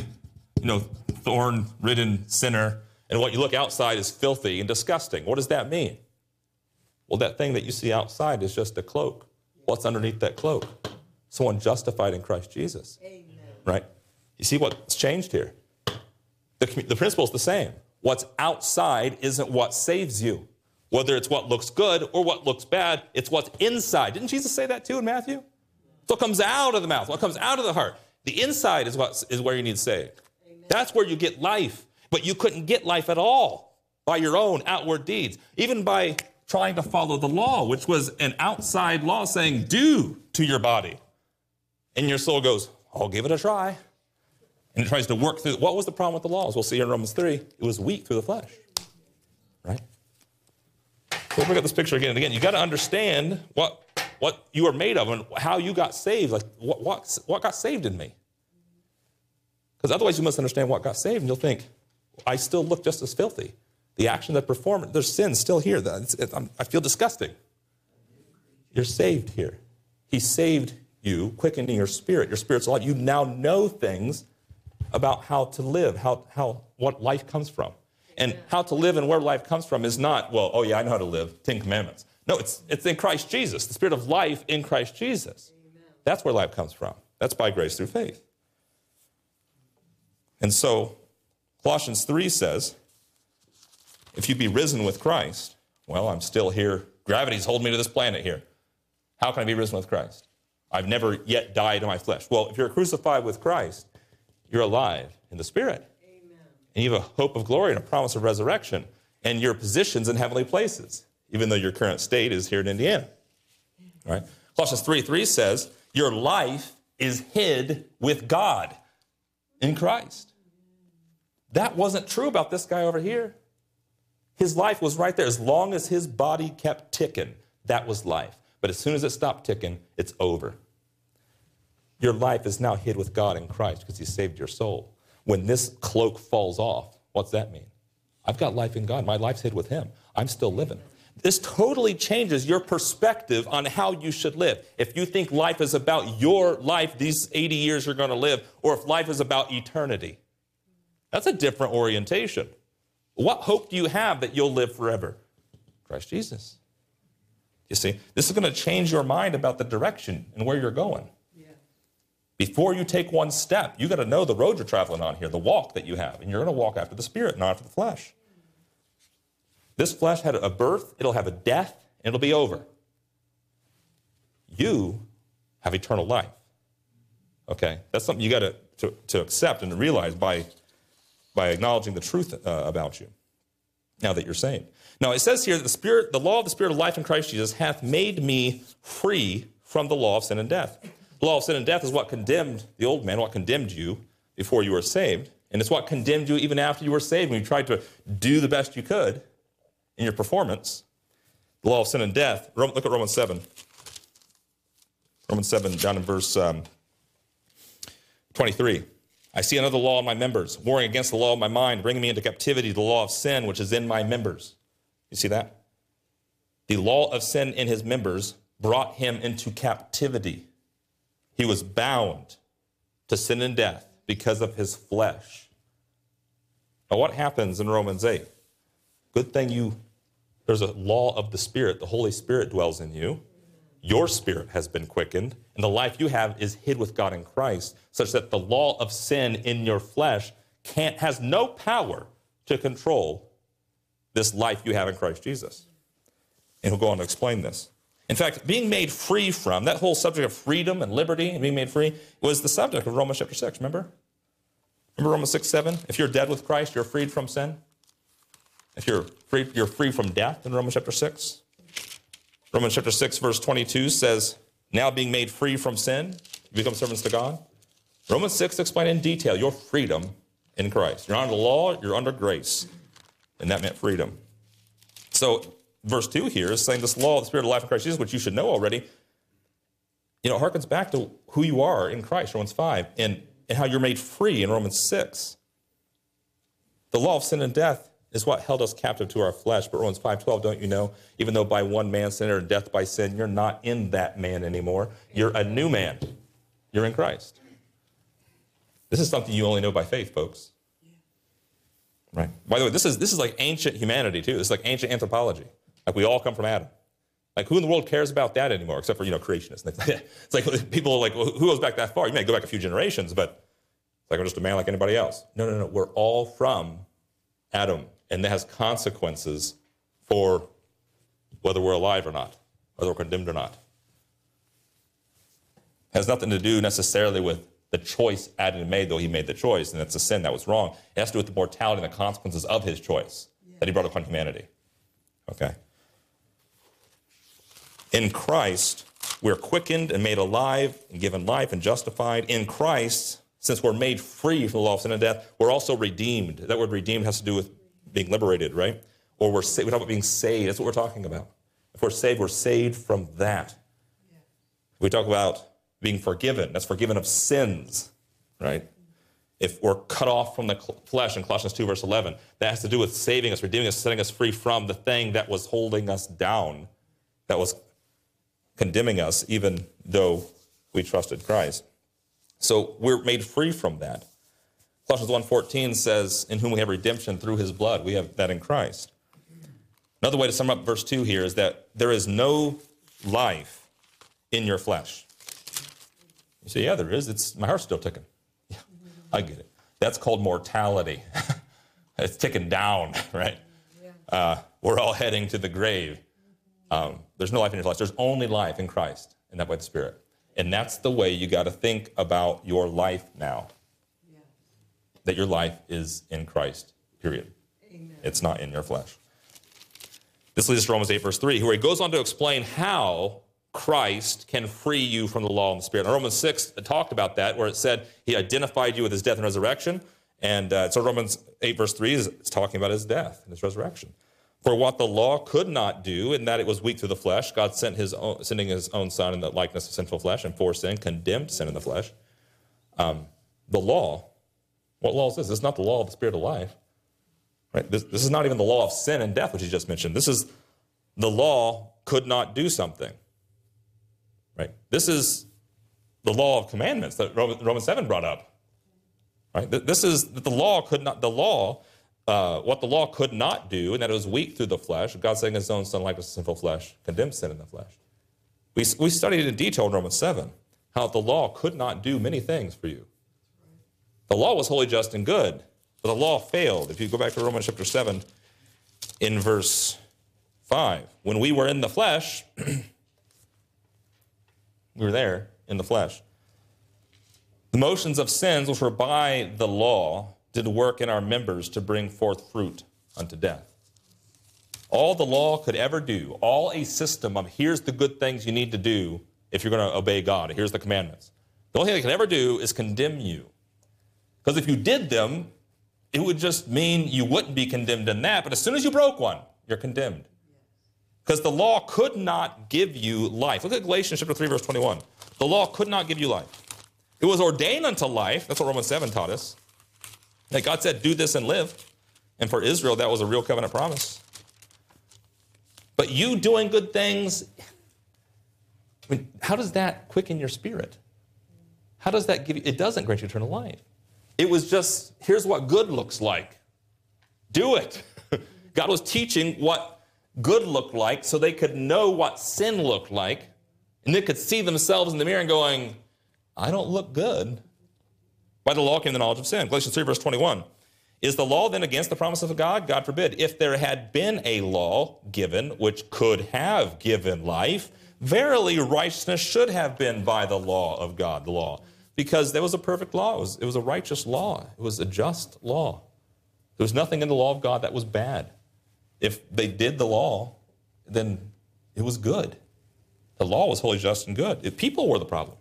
thorn-ridden sinner, and what you look outside is filthy and disgusting? What does that mean? Well, that thing that you see outside is just a cloak. What's underneath that cloak? Someone justified in Christ Jesus. Amen. Right? You see what's changed here? The principle is the same. What's outside isn't what saves you. Whether it's what looks good or what looks bad, it's what's inside. Didn't Jesus say that too in Matthew? It's what comes out of the mouth, what comes out of the heart. The inside is where you need saved. Amen. That's where you get life. But you couldn't get life at all by your own outward deeds, even by trying to follow the law, which was an outside law saying, do to your body. And your soul goes, I'll give it a try. And it tries to work through. What was the problem with the law? As we'll see in Romans 3, it was weak through the flesh. Right? We'll bring up this picture again and again. You got to understand what you are made of and how you got saved. Like what got saved in me? Because otherwise you must understand what got saved, and you'll think, I still look just as filthy. The action that performed, there's sin still here. I feel disgusting. You're saved here. He saved you, quickening your spirit. Your spirit's alive. You now know things about how to live, what life comes from. And how to live and where life comes from is not, well, oh yeah, I know how to live, 10 Commandments. No, it's in Christ Jesus, the Spirit of life in Christ Jesus. Amen. That's where life comes from. That's by grace through faith. And so Colossians 3 says, if you be risen with Christ, well, I'm still here. Gravity's holding me to this planet here. How can I be risen with Christ? I've never yet died in my flesh. Well, if you're crucified with Christ, you're alive in the Spirit. And you have a hope of glory and a promise of resurrection and your positions in heavenly places, even though your current state is here in Indiana. All right? Colossians 3:3 says, your life is hid with God in Christ. That wasn't true about this guy over here. His life was right there. As long as his body kept ticking, that was life. But as soon as it stopped ticking, it's over. Your life is now hid with God in Christ because he saved your soul. When this cloak falls off, what's that mean? I've got life in God. My life's hid with him. I'm still living. This totally changes your perspective on how you should live. If you think life is about your life, these 80 years you're going to live, or if life is about eternity, that's a different orientation. What hope do you have that you'll live forever? Christ Jesus. You see, this is going to change your mind about the direction and where you're going. Before you take one step, you got to know the road you're traveling on here, the walk that you have, and you're going to walk after the Spirit, not after the flesh. This flesh had a birth, it'll have a death, and it'll be over. You have eternal life. Okay, that's something you got to accept and realize by acknowledging the truth about you. Now that you're saved. Now it says here that the law of the Spirit of life in Christ Jesus hath made me free from the law of sin and death. The law of sin and death is what condemned the old man, what condemned you before you were saved. And it's what condemned you even after you were saved when you tried to do the best you could in your performance. The law of sin and death. Look at Romans 7. Romans 7, down in verse 23. I see another law in my members, warring against the law of my mind, bringing me into captivity to the law of sin, which is in my members. You see that? The law of sin in his members brought him into captivity. He was bound to sin and death because of his flesh. Now, what happens in Romans 8? Good thing there's a law of the Spirit. The Holy Spirit dwells in you. Your spirit has been quickened, and the life you have is hid with God in Christ, such that the law of sin in your flesh has no power to control this life you have in Christ Jesus. And he'll go on to explain this. In fact, being made free from, that whole subject of freedom and liberty and being made free was the subject of Romans chapter 6, remember? Remember Romans 6:7? If you're dead with Christ, you're freed from sin. If you're free from death in Romans chapter 6. Romans chapter 6, verse 22 says, now being made free from sin, you become servants to God. Romans 6 explains in detail your freedom in Christ. You're under the law, you're under grace. And that meant freedom. So, verse 2 here is saying this law of the Spirit of life in Christ Jesus, which you should know already, it harkens back to who you are in Christ, Romans 5, and how you're made free in Romans 6. The law of sin and death is what held us captive to our flesh. But Romans 5:12, don't you know, even though by one man sin or death by sin, you're not in that man anymore. You're a new man. You're in Christ. This is something you only know by faith, folks. Right? By the way, this is like ancient humanity, too. This is like ancient anthropology. Like we all come from Adam. Like who in the world cares about that anymore, except for, creationists. It's like people are like, well, who goes back that far? You may go back a few generations, but it's like I'm just a man like anybody else. No. We're all from Adam, and that has consequences for whether we're alive or not, whether we're condemned or not. It has nothing to do necessarily with the choice Adam made, though he made the choice, and it's a sin that was wrong. It has to do with the mortality and the consequences of his choice that he brought upon humanity. Okay? In Christ, we're quickened and made alive and given life and justified. In Christ, since we're made free from the law of sin and death, we're also redeemed. That word redeemed has to do with being liberated, right? Or we talk about being saved. That's what we're talking about. If we're saved from that. Yeah. We talk about being forgiven. That's forgiven of sins, right? If we're cut off from the flesh in Colossians 2, verse 11, that has to do with saving us, redeeming us, setting us free from the thing that was holding us down, that was condemning us, even though we trusted Christ. So we're made free from that. Colossians 1:14 says, in whom we have redemption through his blood. We have that in Christ. Another way to sum up verse 2 here is that there is no life in your flesh. You say, yeah, there is. My heart's still ticking. Yeah, I get it. That's called mortality. It's ticking down, right? We're all heading to the grave. There's no life in your flesh. There's only life in Christ, and that by the Spirit. And that's the way you got to think about your life now. Yeah. That your life is in Christ, period. Amen. It's not in your flesh. This leads us to Romans 8, verse 3, where he goes on to explain how Christ can free you from the law and the Spirit. Now, Romans 6 talked about that, where it said he identified you with his death and resurrection. And so Romans 8, verse 3 is talking about his death and his resurrection. For what the law could not do, in that it was weak through the flesh, God sending his own Son in the likeness of sinful flesh, and for sin, condemned sin in the flesh. The law, what law is this? This is not the law of the Spirit of life. Right? This is not even the law of sin and death, which he just mentioned. This is the law could not do something. Right? This is the law of commandments that Romans 7 brought up. Right? This is that the law could not, what the law could not do, and that it was weak through the flesh, God sending his own Son like a sinful flesh, condemned sin in the flesh. We studied in detail in Romans 7 how the law could not do many things for you. The law was holy, just, and good, but the law failed. If you go back to Romans chapter 7, in verse 5, when we were in the flesh, we were there in the flesh. The motions of sins which were by the law did work in our members to bring forth fruit unto death. All the law could ever do, all a system of here's the good things you need to do if you're going to obey God, here's the commandments. The only thing it can ever do is condemn you. Because if you did them, it would just mean you wouldn't be condemned in that, but as soon as you broke one, you're condemned. Because the law could not give you life. Look at Galatians chapter 3, verse 21. The law could not give you life. It was ordained unto life. That's what Romans 7 taught us. That God said, do this and live. And for Israel, that was a real covenant promise. But you doing good things, I mean, how does that quicken your spirit? How does that give you? It doesn't grant you eternal life. It was just, here's what good looks like. Do it. God was teaching what good looked like so they could know what sin looked like. And they could see themselves in the mirror and going, I don't look good. By the law came the knowledge of sin. Galatians 3, verse 21. Is the law then against the promises of God? God forbid. If there had been a law given which could have given life, verily righteousness should have been by the law of God, the law. Because there was a perfect law. It was a righteous law. It was a just law. There was nothing in the law of God that was bad. If they did the law, then it was good. The law was holy, just, and good. If people were the problem.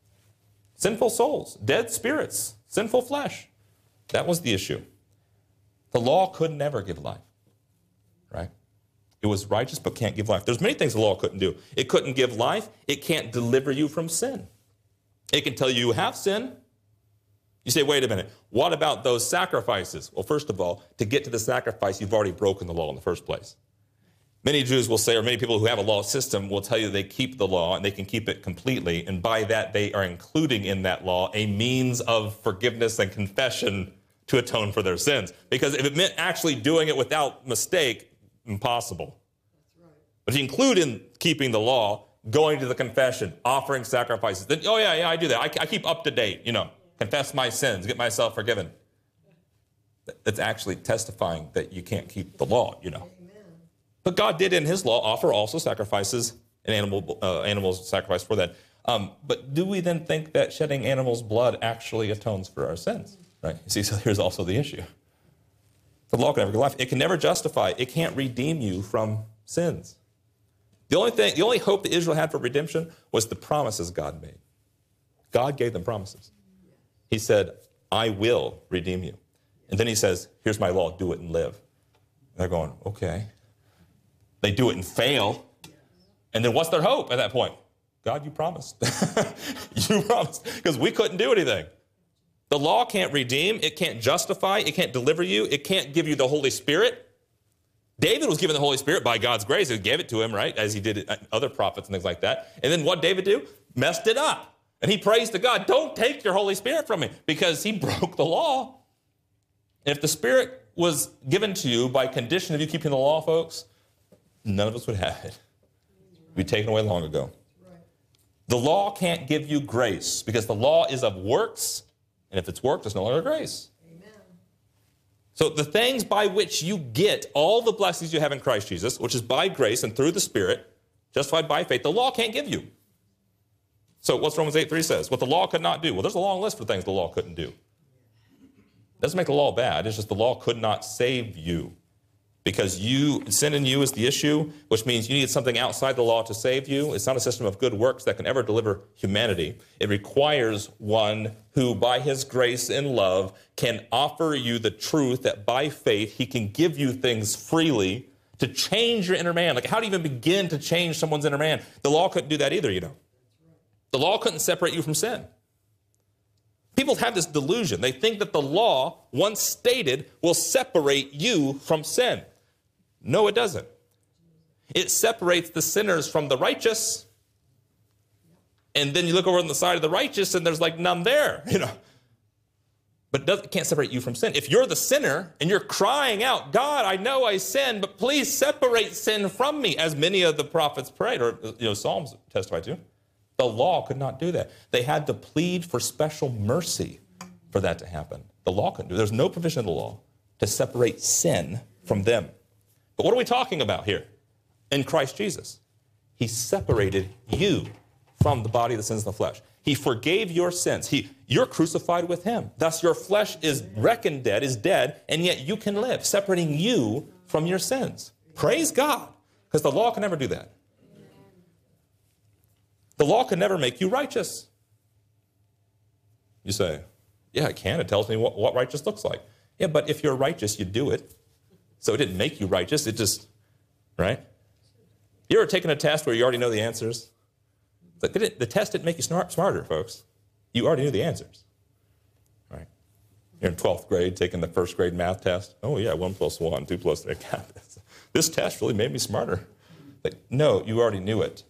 Sinful souls, dead spirits, sinful flesh. That was the issue. The law could never give life, right? It was righteous but can't give life. There's many things the law couldn't do. It couldn't give life. It can't deliver you from sin. It can tell you have sin. You say, wait a minute, what about those sacrifices? Well, first of all, to get to the sacrifice, you've already broken the law in the first place. Many Jews will say, or many people who have a law system will tell you they keep the law and they can keep it completely. And by that, they are including in that law a means of forgiveness and confession to atone for their sins. Because if it meant actually doing it without mistake, impossible. That's right. But if you include in keeping the law, going to the confession, offering sacrifices, then, oh yeah, I do that. I keep up to date, confess my sins, get myself forgiven. That's actually testifying that you can't keep the law, But God did in his law offer also sacrifices, an animals sacrifice for that. But do we then think that shedding animals' blood actually atones for our sins? Right? You see, so here's also the issue. The law can never give life. It can never justify. It can't redeem you from sins. The only hope that Israel had for redemption was the promises God made. God gave them promises. He said, I will redeem you. And then he says, here's my law, do it and live. And they're going, okay. They do it and fail. And then what's their hope at that point? God, you promised. You promised. Because we couldn't do anything. The law can't redeem. It can't justify. It can't deliver you. It can't give you the Holy Spirit. David was given the Holy Spirit by God's grace. He gave it to him, right? As he did other prophets and things like that. And then what did David do? Messed it up. And he prays to God, don't take your Holy Spirit from me. Because he broke the law. And if the Spirit was given to you by condition of you keeping the law, folks, none of us would have it. It would be taken away long ago. The law can't give you grace because the law is of works, and if it's works, it's no longer grace. Amen. So the things by which you get all the blessings you have in Christ Jesus, which is by grace and through the Spirit, justified by faith, the law can't give you. So what's Romans 8:3 says? What the law could not do. Well, there's a long list of things the law couldn't do. It doesn't make the law bad. It's just the law could not save you. Because sin in you is the issue, which means you need something outside the law to save you. It's not a system of good works that can ever deliver humanity. It requires one who, by his grace and love, can offer you the truth that by faith he can give you things freely to change your inner man. Like, how do you even begin to change someone's inner man? The law couldn't do that either, you know. The law couldn't separate you from sin. People have this delusion. They think that the law, once stated, will separate you from sin. No, it doesn't. It separates the sinners from the righteous. And then you look over on the side of the righteous and there's like none there, you know. But it can't separate you from sin. If you're the sinner and you're crying out, God, I know I sinned, but please separate sin from me, as many of the prophets prayed, or Psalms testify to, the law could not do that. They had to plead for special mercy for that to happen. The law couldn't do it. There's no provision in the law to separate sin from them. But what are we talking about here? In Christ Jesus, he separated you from the body of the sins of the flesh. He forgave your sins. You're crucified with him. Thus your flesh is reckoned dead, is dead, and yet you can live, separating you from your sins. Praise God, because the law can never do that. The law can never make you righteous. You say, yeah, it can. It tells me what righteous looks like. Yeah, but if you're righteous, you do it. So it didn't make you righteous. It just, right? You ever taken a test where you already know the answers? Like the test didn't make you smarter, folks. You already knew the answers, right? You're in 12th grade taking the first grade math test. Oh, yeah, 1 + 1, 2 + 3. This test really made me smarter. Like, no, you already knew it.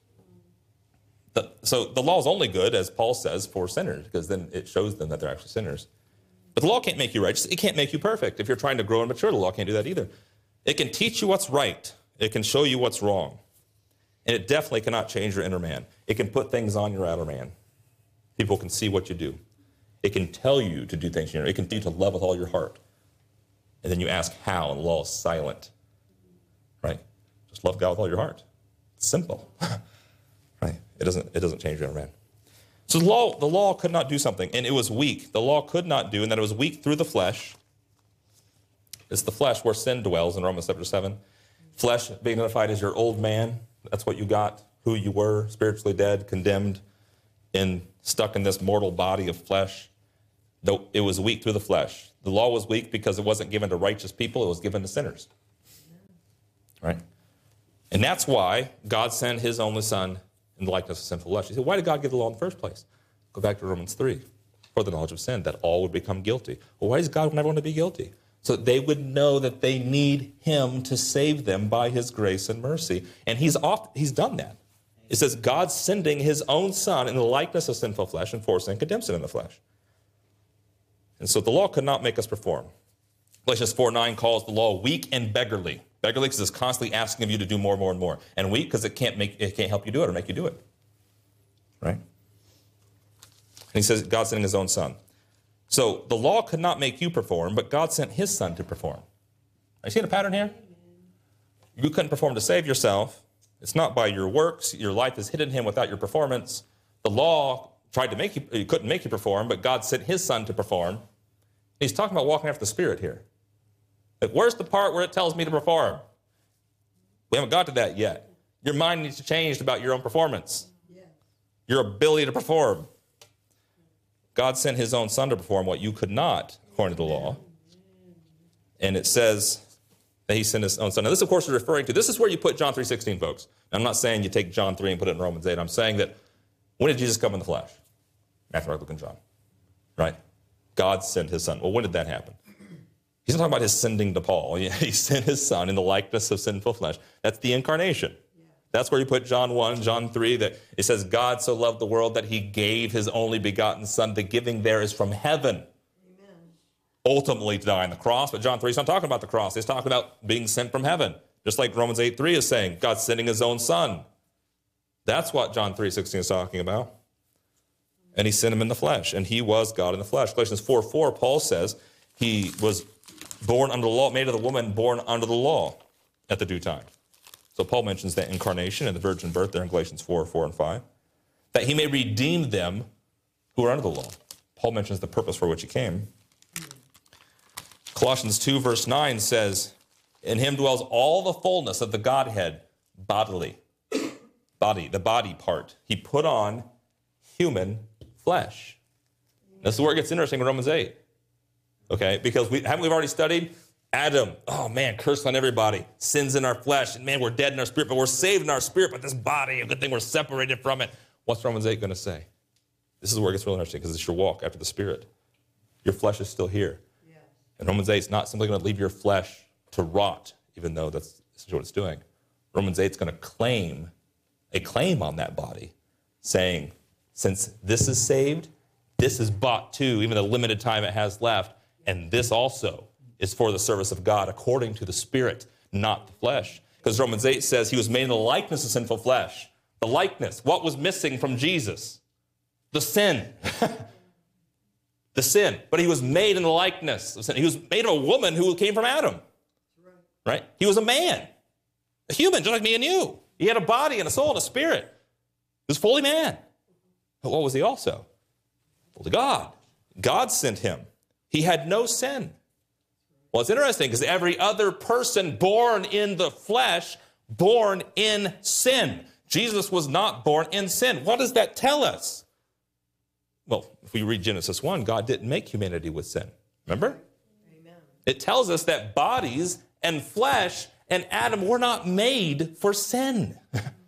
So the law is only good, as Paul says, for sinners, because then it shows them that they're actually sinners. But the law can't make you righteous. It can't make you perfect. If you're trying to grow and mature, the law can't do that either. It can teach you what's right. It can show you what's wrong. And it definitely cannot change your inner man. It can put things on your outer man. People can see what you do. It can tell you to do things. It can teach you to love with all your heart. And then you ask how, and the law is silent. Right? Just love God with all your heart. It's simple. Right? It doesn't change your inner man. So the law could not do something, and it was weak. The law could not do, and that it was weak through the flesh. It's the flesh where sin dwells in Romans chapter 7. Flesh being identified as your old man. That's what you got, who you were, spiritually dead, condemned, and stuck in this mortal body of flesh. Though it was weak through the flesh. The law was weak because it wasn't given to righteous people. It was given to sinners. Right? And that's why God sent his only son in the likeness of sinful flesh. You say, why did God give the law in the first place? Go back to Romans 3. For the knowledge of sin, that all would become guilty. Well, why does God never want to be guilty? So they would know that they need him to save them by his grace and mercy. And he's done that. It says God sending his own son in the likeness of sinful flesh and for sin condemns sin in the flesh. And so the law could not make us perform. Galatians 4:9 calls the law weak and beggarly. Beggarly because it's constantly asking of you to do more and more and more. And weak because it can't help you do it or make you do it. Right? And he says God sending his own son. So the law could not make you perform, but God sent his son to perform. Are you seeing a pattern here? You couldn't perform to save yourself. It's not by your works. Your life is hidden in him without your performance. The law tried to make you, it couldn't make you perform, but God sent his son to perform. He's talking about walking after the Spirit here. Like, where's the part where it tells me to perform? We haven't got to that yet. Your mind needs to change about your own performance. Your ability to perform. God sent his own son to perform what you could not, according to the law. And it says that he sent his own son. Now this, of course, is referring to, this is where you put John 3:16, folks. I'm not saying you take John 3 and put it in Romans 8. I'm saying that when did Jesus come in the flesh? Matthew, Mark, Luke, and John. Right? God sent his son. Well, when did that happen? He's not talking about his sending to Paul. He sent his son in the likeness of sinful flesh. That's the incarnation. That's where you put John 1, John 3, that it says, God so loved the world that he gave his only begotten son. The giving there is from heaven. Amen. ultimately to die on the cross, but John 3 is not talking about the cross. He's talking about being sent from heaven, just like Romans 8:3 is saying, God sending his own son. That's what John 3:16 is talking about. And he sent him in the flesh, and he was God in the flesh. Galatians 4:4, Paul says he was born under the law, made of the woman, born under the law at the due time. So Paul mentions the incarnation and the virgin birth there in Galatians 4:4 and 5, that he may redeem them who are under the law. Paul mentions the purpose for which he came. Colossians 2, verse 9 says, in him dwells all the fullness of the Godhead bodily. The body part. He put on human flesh. This is where it gets interesting in Romans 8. Okay, because we've already studied Adam. Oh man, curse on everybody. Sin's in our flesh. And man, we're dead in our spirit, but we're saved in our spirit. But this body, a good thing we're separated from it. What's Romans 8 going to say? This is where it gets really interesting because it's your walk after the spirit. Your flesh is still here. And Romans 8 is not simply going to leave your flesh to rot, even though that's what it's doing. Romans 8 is going to claim a claim on that body, saying, since this is saved, this is bought too, even the limited time it has left, and this also is for the service of God according to the Spirit, not the flesh. Because Romans 8 says he was made in the likeness of sinful flesh. The likeness, what was missing from Jesus? The sin. The sin. But he was made in the likeness of sin. He was made of a woman who came from Adam. Right? He was a man. A human, just like me and you. He had a body and a soul and a spirit. He was fully man. But what was he also? Fully God. God sent him. He had no sin. Well, it's interesting because every other person born in the flesh, born in sin. Jesus was not born in sin. What does that tell us? Well, if we read Genesis 1, God didn't make humanity with sin. Remember? Amen. It tells us that bodies and flesh and Adam were not made for sin.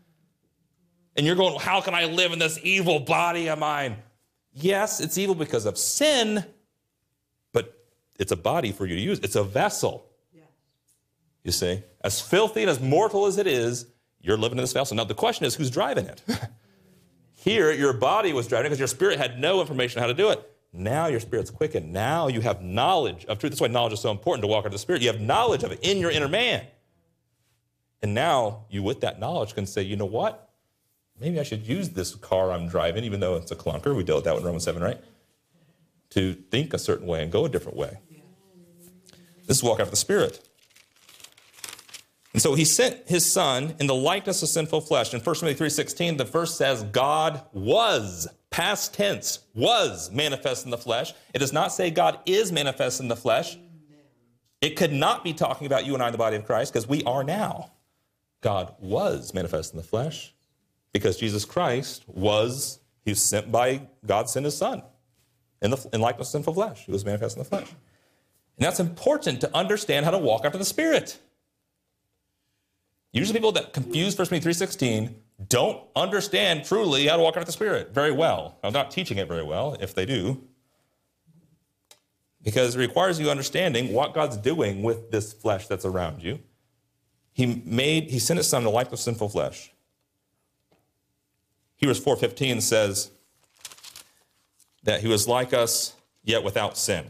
And you're going, how can I live in this evil body of mine? Yes, it's evil because of sin, but it's a body for you to use. It's a vessel. Yeah. You see? As filthy and as mortal as it is, you're living in this vessel. Now, the question is, who's driving it? Here, your body was driving it because your spirit had no information on how to do it. Now your spirit's quickened. Now you have knowledge of truth. That's why knowledge is so important to walk into the Spirit. You have knowledge of it in your inner man. And now you, with that knowledge, can say, you know what? Maybe I should use this car I'm driving, even though it's a clunker. We dealt with that in Romans 7, right? To think a certain way and go a different way. This is walk after the Spirit. And so he sent his son in the likeness of sinful flesh. In 1 Timothy 3:16, the verse says, God was, past tense, was manifest in the flesh. It does not say God is manifest in the flesh. It could not be talking about you and I in the body of Christ because we are now. God was manifest in the flesh because Jesus Christ was, he was sent by, God sent his son in likeness of sinful flesh. He was manifest in the flesh. And that's important to understand how to walk after the Spirit. Usually people that confuse 1 Timothy 3:16 don't understand truly how to walk after the Spirit very well. I'm not teaching it very well, if they do. Because it requires you understanding what God's doing with this flesh that's around you. He sent his son in the likeness of sinful flesh. Hebrews 4:15 says that he was like us, yet without sin.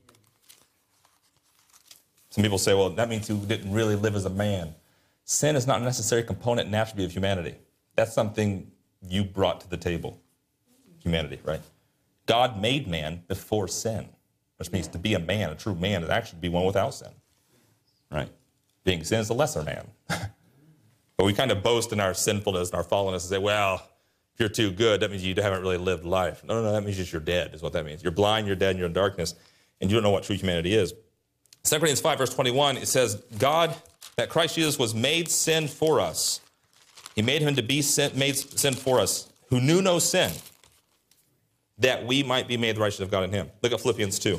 Some people say, well, that means he didn't really live as a man. Sin is not a necessary component and attribute of humanity. That's something you brought to the table, humanity, right? God made man before sin, which means to be a man, a true man, is actually to be one without sin, right? Being sin is a lesser man. But we kind of boast in our sinfulness and our fallenness and say, well, if you're too good, that means you haven't really lived life. No, that means just you're dead is what that means. You're blind, you're dead, and you're in darkness, and you don't know what true humanity is. 2 Corinthians 5, verse 21, it says, that Christ Jesus was made sin for us. He made him to be made sin for us, who knew no sin, that we might be made the righteousness of God in him. Look at Philippians 2.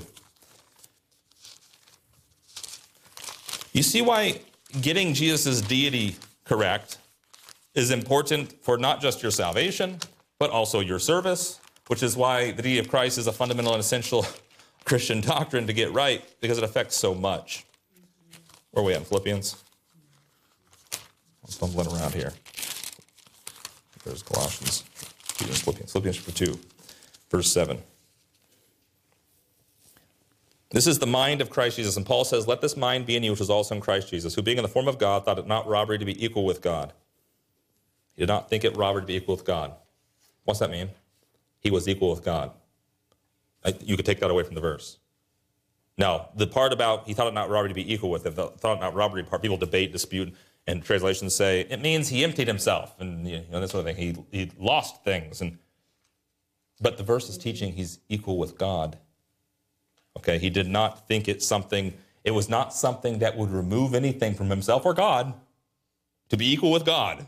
You see why getting Jesus' deity correct is important for not just your salvation, but also your service, which is why the deity of Christ is a fundamental and essential Christian doctrine to get right, because it affects so much. Where are we at, Philippians? I'm stumbling around here. There's Colossians. Philippians chapter 2, verse 7. This is the mind of Christ Jesus. And Paul says, let this mind be in you, which was also in Christ Jesus, who being in the form of God, thought it not robbery to be equal with God. He did not think it robbery to be equal with God. What's that mean? He was equal with God. You could take that away from the verse. Now, the part about he thought it not robbery to be equal with it, the thought it not robbery part, people debate, dispute, and translations say it means he emptied himself and that sort of thing. He lost things. But the verse is teaching he's equal with God. Okay, he did not think it was not something that would remove anything from himself or God to be equal with God.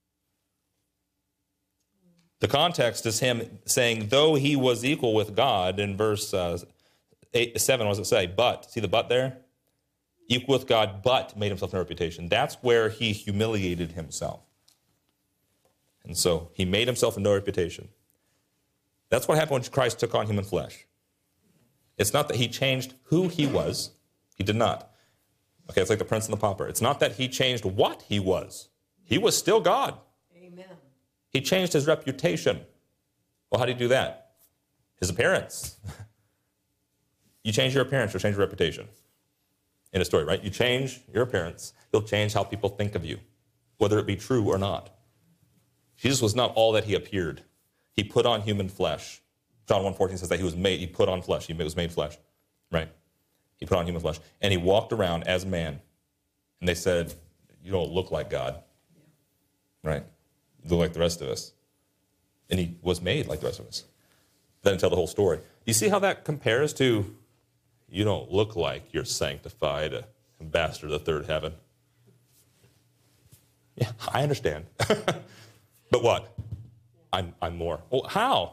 The context is him saying, though he was equal with God, in verse 7, what does it say? But, see the but there? Equal with God, but made himself no reputation. That's where he humiliated himself. And so he made himself no reputation. That's what happened when Christ took on human flesh. It's not that he changed who he was. He did not. Okay, it's like the prince and the pauper. It's not that he changed what he was. He was still God. Amen. He changed his reputation. Well, how do you do that? His appearance. You change your appearance, you'll change your reputation. In a story, right? You change your appearance, you'll change how people think of you, whether it be true or not. Jesus was not all that he appeared. He put on human flesh. John 1:14 says that he put on flesh. He was made flesh, right? He put on human flesh. And he walked around as man. And they said, you don't look like God, right? You look like the rest of us. And he was made like the rest of us. They didn't tell the whole story. You see how that compares to, you don't look like you're sanctified, ambassador of the third heaven. Yeah, I understand. But what? I'm more. Well, how?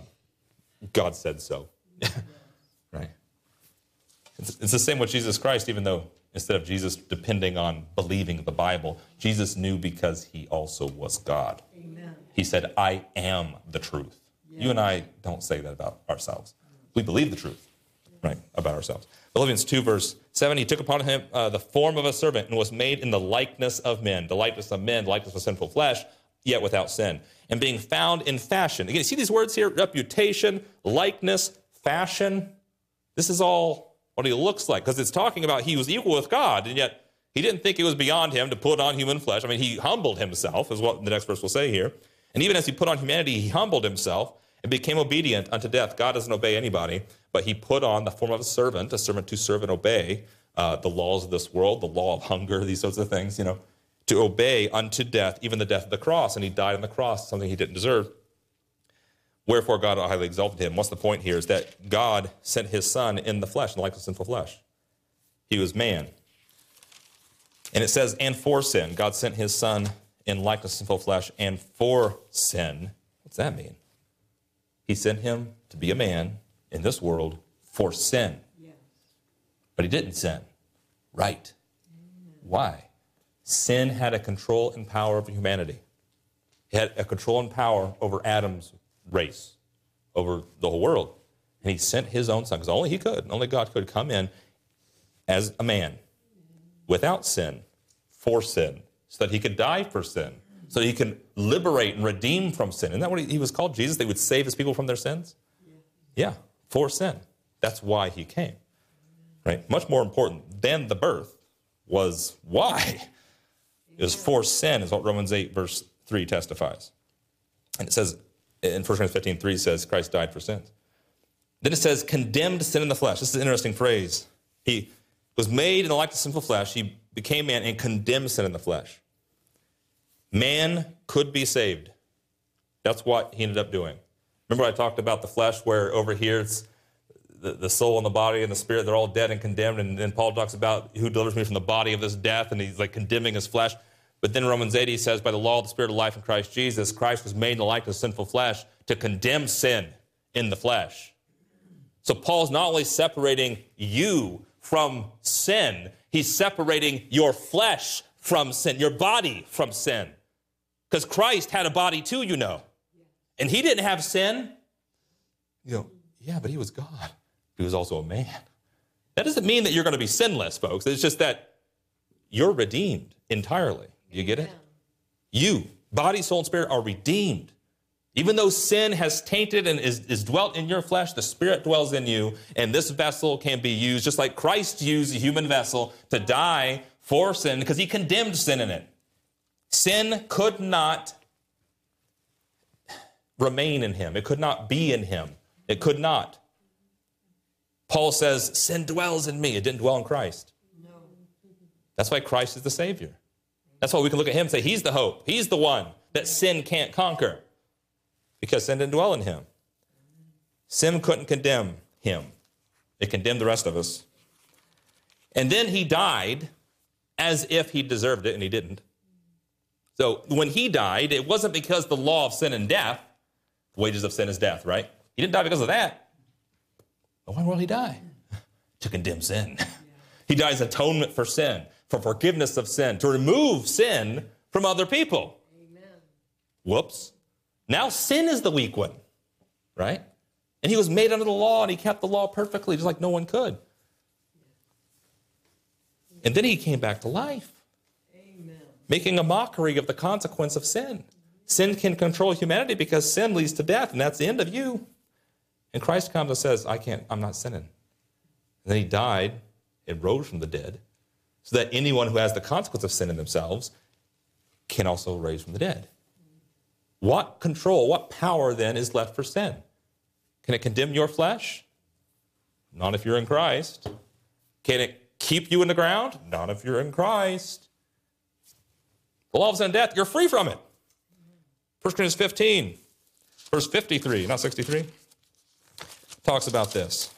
God said so. Right? It's the same with Jesus Christ, even though instead of Jesus depending on believing the Bible, Jesus knew because he also was God. Amen. He said, I am the truth. Yes. You and I don't say that about ourselves. We believe the truth, right, about ourselves. Philippians 2, verse 7, he took upon him the form of a servant and was made in the likeness of men. The likeness of men, the likeness of sinful flesh, yet without sin. And being found in fashion. Again, you see these words here? Reputation, likeness, fashion. This is all what he looks like. Because it's talking about he was equal with God, and yet he didn't think it was beyond him to put on human flesh. I mean, he humbled himself, is what the next verse will say here. And even as he put on humanity, he humbled himself and became obedient unto death. God doesn't obey anybody, but he put on the form of a servant to serve and obey the laws of this world, the law of hunger, these sorts of things, to obey unto death, even the death of the cross. And he died on the cross, something he didn't deserve. Wherefore God highly exalted him. What's the point here? Is that God sent his son in the flesh, in the likeness of sinful flesh. He was man. And it says, and for sin. God sent his son in likeness of sinful flesh and for sin. What's that mean? He sent him to be a man in this world for sin. Yes. But he didn't sin. Right. Amen. Why? Sin had a control and power over humanity. It had a control and power over Adam's race, over the whole world. And he sent his own son, because only God could come in as a man without sin, for sin, so that he could die for sin, so that he could liberate and redeem from sin. Isn't that what he was called, Jesus? They would save his people from their sins? Yeah, for sin. That's why he came. Right? Much more important than the birth was why. It was for sin, is what Romans 8, verse 3 testifies. And it says, in 1 Corinthians 15:3 says, Christ died for sins. Then it says, condemned sin in the flesh. This is an interesting phrase. He was made in the likeness of sinful flesh. He became man and condemned sin in the flesh. Man could be saved. That's what he ended up doing. Remember I talked about the flesh, where over here it's the soul and the body and the spirit, they're all dead and condemned. And then Paul talks about who delivers me from the body of this death, and he's like condemning his flesh. But then in Romans 8, he says, by the law of the Spirit of life in Christ Jesus, Christ was made in the likeness of sinful flesh to condemn sin in the flesh. So Paul's not only separating you from sin, he's separating your flesh from sin, your body from sin. Because Christ had a body too, and he didn't have sin. Yeah, but he was God. He was also a man. That doesn't mean that you're going to be sinless, folks. It's just that you're redeemed entirely. You get it? You, body, soul, and spirit, are redeemed. Even though sin has tainted and is dwelt in your flesh, the Spirit dwells in you, and this vessel can be used, just like Christ used a human vessel to die for sin, because he condemned sin in it. Sin could not remain in him. It could not be in him. It could not. Paul says, sin dwells in me. It didn't dwell in Christ. No. That's why Christ is the Savior. That's why we can look at him and say, he's the hope. He's the one that sin can't conquer, because sin didn't dwell in him. Sin couldn't condemn him. It condemned the rest of us. And then he died as if he deserved it, and he didn't. So when he died, it wasn't because the law of sin and death, the wages of sin is death, right? He didn't die because of that. But why will he die? To condemn sin. He died as atonement for sin, for forgiveness of sin, to remove sin from other people. Amen. Whoops. Now sin is the weak one, right? And he was made under the law, and he kept the law perfectly, just like no one could. And then he came back to life, amen, making a mockery of the consequence of sin. Sin can control humanity because sin leads to death, and that's the end of you. And Christ comes and says, I'm not sinning. And then he died and rose from the dead, so that anyone who has the consequence of sin in themselves can also raise from the dead. What control, what power then is left for sin? Can it condemn your flesh? Not if you're in Christ. Can it keep you in the ground? Not if you're in Christ. The law of sin and death, you're free from it. 1 Corinthians 15, verse 53, not 63, talks about this.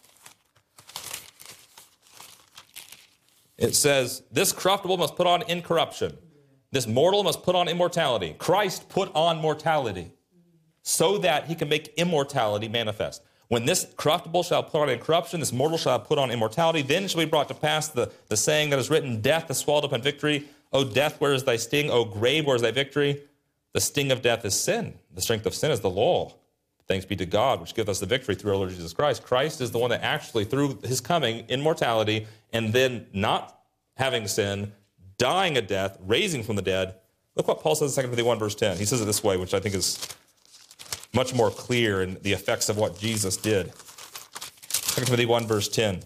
It says, this corruptible must put on incorruption. This mortal must put on immortality. Christ put on mortality so that he can make immortality manifest. When this corruptible shall put on incorruption, this mortal shall put on immortality, then shall be brought to pass the saying that is written, death is swallowed up in victory. O death, where is thy sting? O grave, where is thy victory? The sting of death is sin. The strength of sin is the law. Thanks be to God, which gives us the victory through our Lord Jesus Christ. Christ is the one that actually, through his coming in mortality, and then not having sin, dying a death, raising from the dead. Look what Paul says in 2 Timothy 1, verse 10. He says it this way, which I think is much more clear in the effects of what Jesus did. 2 Timothy 1, verse 10.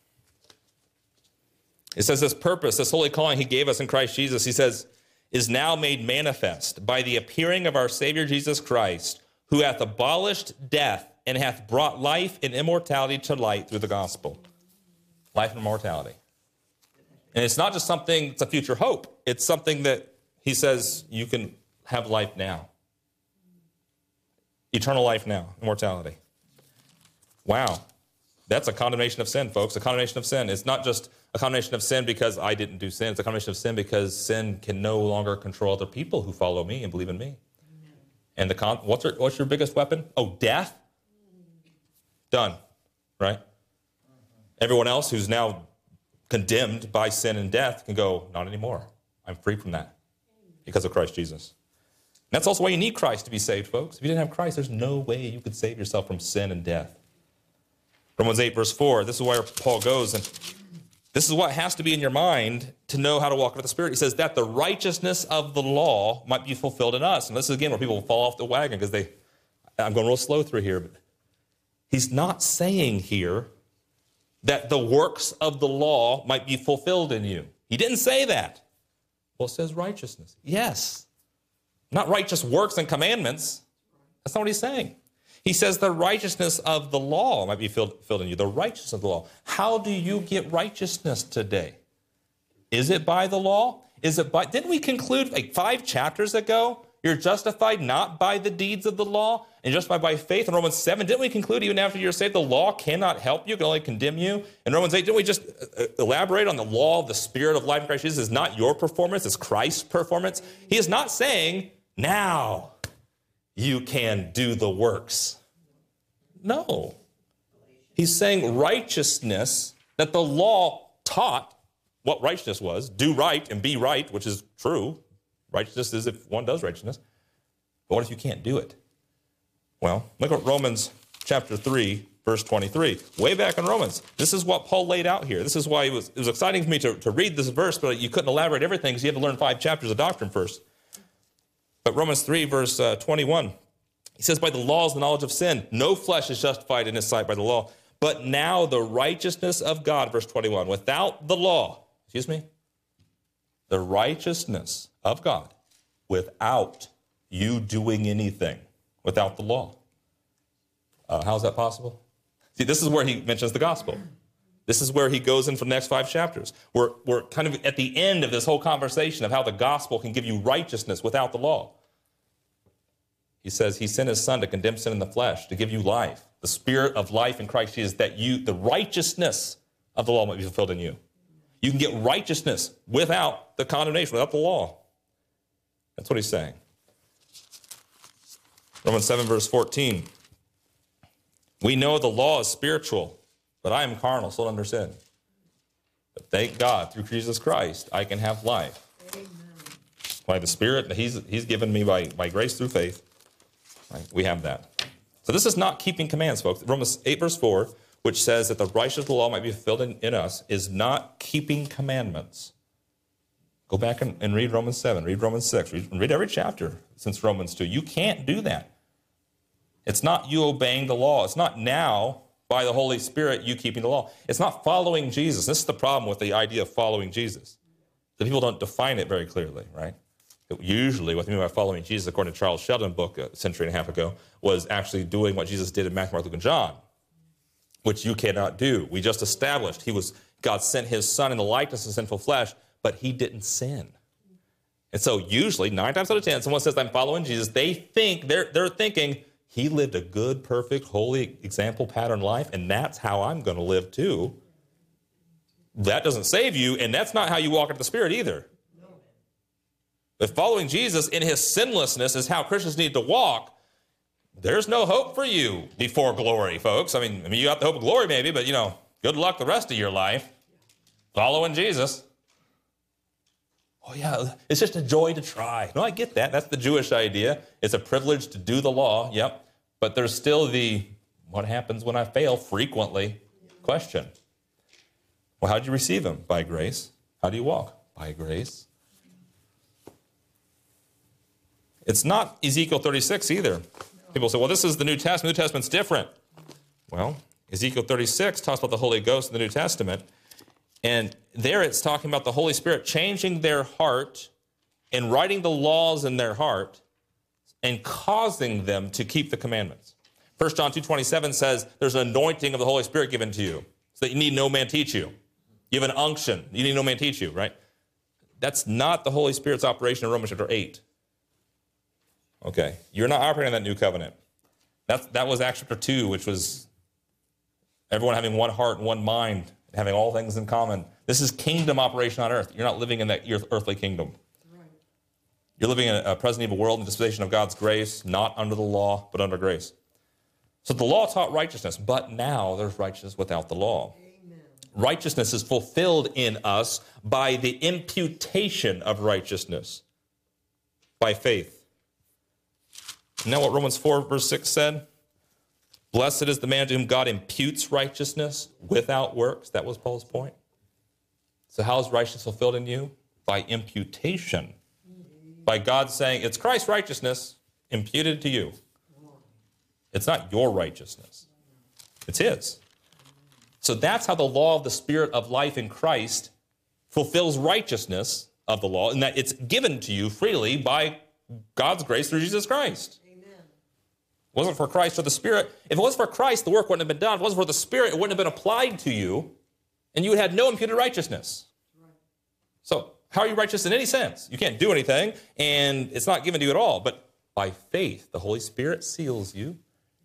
It says this purpose, this holy calling he gave us in Christ Jesus, he says, is now made manifest by the appearing of our Savior Jesus Christ, who hath abolished death and hath brought life and immortality to light through the gospel. Life and immortality. And it's not just something, it's a future hope. It's something that he says you can have life now. Eternal life now, immortality. Wow. That's a condemnation of sin, folks. A condemnation of sin. It's not just a condemnation of sin because I didn't do sin. It's a condemnation of sin because sin can no longer control other people who follow me and believe in me. Amen. And what's your biggest weapon? Oh, death? Done. Right? Everyone else who's now condemned by sin and death can go, not anymore. I'm free from that because of Christ Jesus. And that's also why you need Christ to be saved, folks. If you didn't have Christ, there's no way you could save yourself from sin and death. Romans 8, verse 4, this is where Paul goes, and this is what has to be in your mind to know how to walk with the Spirit. He says that the righteousness of the law might be fulfilled in us. And this is, again, where people fall off the wagon because I'm going real slow through here, but he's not saying here that the works of the law might be fulfilled in you. He didn't say that. Well, it says righteousness. Yes. Not righteous works and commandments. That's not what he's saying. He says the righteousness of the law might be filled in you. The righteousness of the law. How do you get righteousness today? Is it by the law? Didn't we conclude like 5 chapters ago? You're justified not by the deeds of the law and justified by faith. In Romans 7, didn't we conclude even after you're saved, the law cannot help you, can only condemn you? In Romans 8, didn't we just elaborate on the law of the Spirit of life in Christ Jesus? It's not your performance, it's Christ's performance. He is not saying, now you can do the works. No. He's saying righteousness, that the law taught what righteousness was. Do right and be right, which is true. Righteousness is if one does righteousness. But what if you can't do it? Well, look at Romans chapter 3, verse 23. Way back in Romans. This is what Paul laid out here. This is why it was exciting for me to read this verse, but you couldn't elaborate everything because you had to learn 5 chapters of doctrine first. But Romans 3, verse 21, He says, by the law is the knowledge of sin. No flesh is justified in his sight by the law. But now the righteousness of God, verse 21, without the law, the righteousness of God without you doing anything, without the law. How is that possible? See, this is where he mentions the gospel. This is where he goes in for the next 5 chapters. We're kind of at the end of this whole conversation of how the gospel can give you righteousness without the law. He says he sent his son to condemn sin in the flesh, to give you life, the spirit of life in Christ Jesus, that the righteousness of the law might be fulfilled in you. You can get righteousness without the condemnation, without the law. That's what he's saying. Romans 7, verse 14. We know the law is spiritual, but I am carnal, sold under sin. But thank God, through Jesus Christ, I can have life. Amen. By the Spirit that he's given me by grace through faith. Right? We have that. So this is not keeping commands, folks. Romans 8, verse 4, which says that the righteousness of the law might be fulfilled in us, is not keeping commandments. Go back and read Romans 7, read Romans 6, read every chapter since Romans 2. You can't do that. It's not you obeying the law. It's not now, by the Holy Spirit, you keeping the law. It's not following Jesus. This is the problem with the idea of following Jesus. The people don't define it very clearly, right? Usually, what they mean by following Jesus, according to Charles Sheldon's book a century and a half ago, was actually doing what Jesus did in Matthew, Mark, Luke, and John, which you cannot do. We just established God sent his son in the likeness of sinful flesh, but he didn't sin. And so usually, 9 times out of 10, someone says, I'm following Jesus, they're thinking, he lived a good, perfect, holy example pattern life, and that's how I'm going to live too. That doesn't save you, and that's not how you walk in the Spirit either. If following Jesus in his sinlessness is how Christians need to walk, there's no hope for you before glory, folks. I mean, you got the hope of glory maybe, but, good luck the rest of your life following Jesus. Oh, yeah, it's just a joy to try. No, I get that. That's the Jewish idea. It's a privilege to do the law, yep. But there's still what happens when I fail frequently question. Well, how did you receive him? By grace. How do you walk? By grace. It's not Ezekiel 36 either. People say, well, this is the New Testament. The New Testament's different. Well, Ezekiel 36 talks about the Holy Ghost in the New Testament. And there it's talking about the Holy Spirit changing their heart and writing the laws in their heart and causing them to keep the commandments. 1 John 2:27 says there's an anointing of the Holy Spirit given to you so that you need no man teach you. You have an unction. You need no man teach you, right? That's not the Holy Spirit's operation in Romans chapter 8. Okay, you're not operating on that new covenant. That was Acts chapter 2, which was everyone having one heart and one mind, having all things in common. This is kingdom operation on earth. You're not living in that earthly kingdom. Right. You're living in a present evil world in dispensation of God's grace, not under the law, but under grace. So the law taught righteousness, but now there's righteousness without the law. Amen. Righteousness is fulfilled in us by the imputation of righteousness, by faith. Isn't that what Romans 4, verse 6 said? Blessed is the man to whom God imputes righteousness without works. That was Paul's point. So how is righteousness fulfilled in you? By imputation. By God saying, it's Christ's righteousness imputed to you. It's not your righteousness. It's his. So that's how the law of the Spirit of life in Christ fulfills righteousness of the law, and that it's given to you freely by God's grace through Jesus Christ. It wasn't for Christ or the Spirit. If it was for Christ, the work wouldn't have been done. If it wasn't for the Spirit, it wouldn't have been applied to you, and you had no imputed righteousness. Right. So how are you righteous in any sense? You can't do anything, and it's not given to you at all. But by faith, the Holy Spirit seals you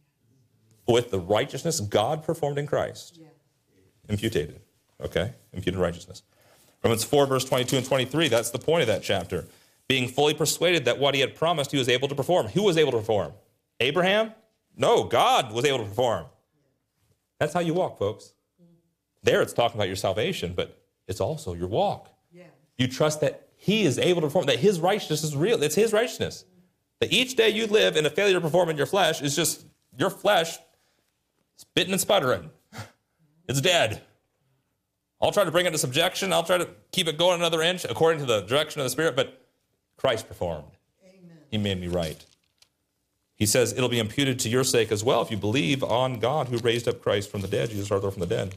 with the righteousness God performed in Christ. Yeah. Imputed, okay? Imputed righteousness. Romans 4, verse 22 and 23, that's the point of that chapter. Being fully persuaded that what he had promised he was able to perform. Who was able to perform? Abraham? No, God was able to perform. That's how you walk, folks. There it's talking about your salvation, but it's also your walk. Yeah. You trust that he is able to perform, that his righteousness is real. It's his righteousness. That each day you live in a failure to perform in your flesh is just your flesh spitting and sputtering. It's dead. I'll try to bring it to subjection. I'll try to keep it going another inch according to the direction of the Spirit, but Christ performed. Amen. He made me right. He says it'll be imputed to your sake as well if you believe on God who raised up Christ from the dead, Jesus our Lord from the dead.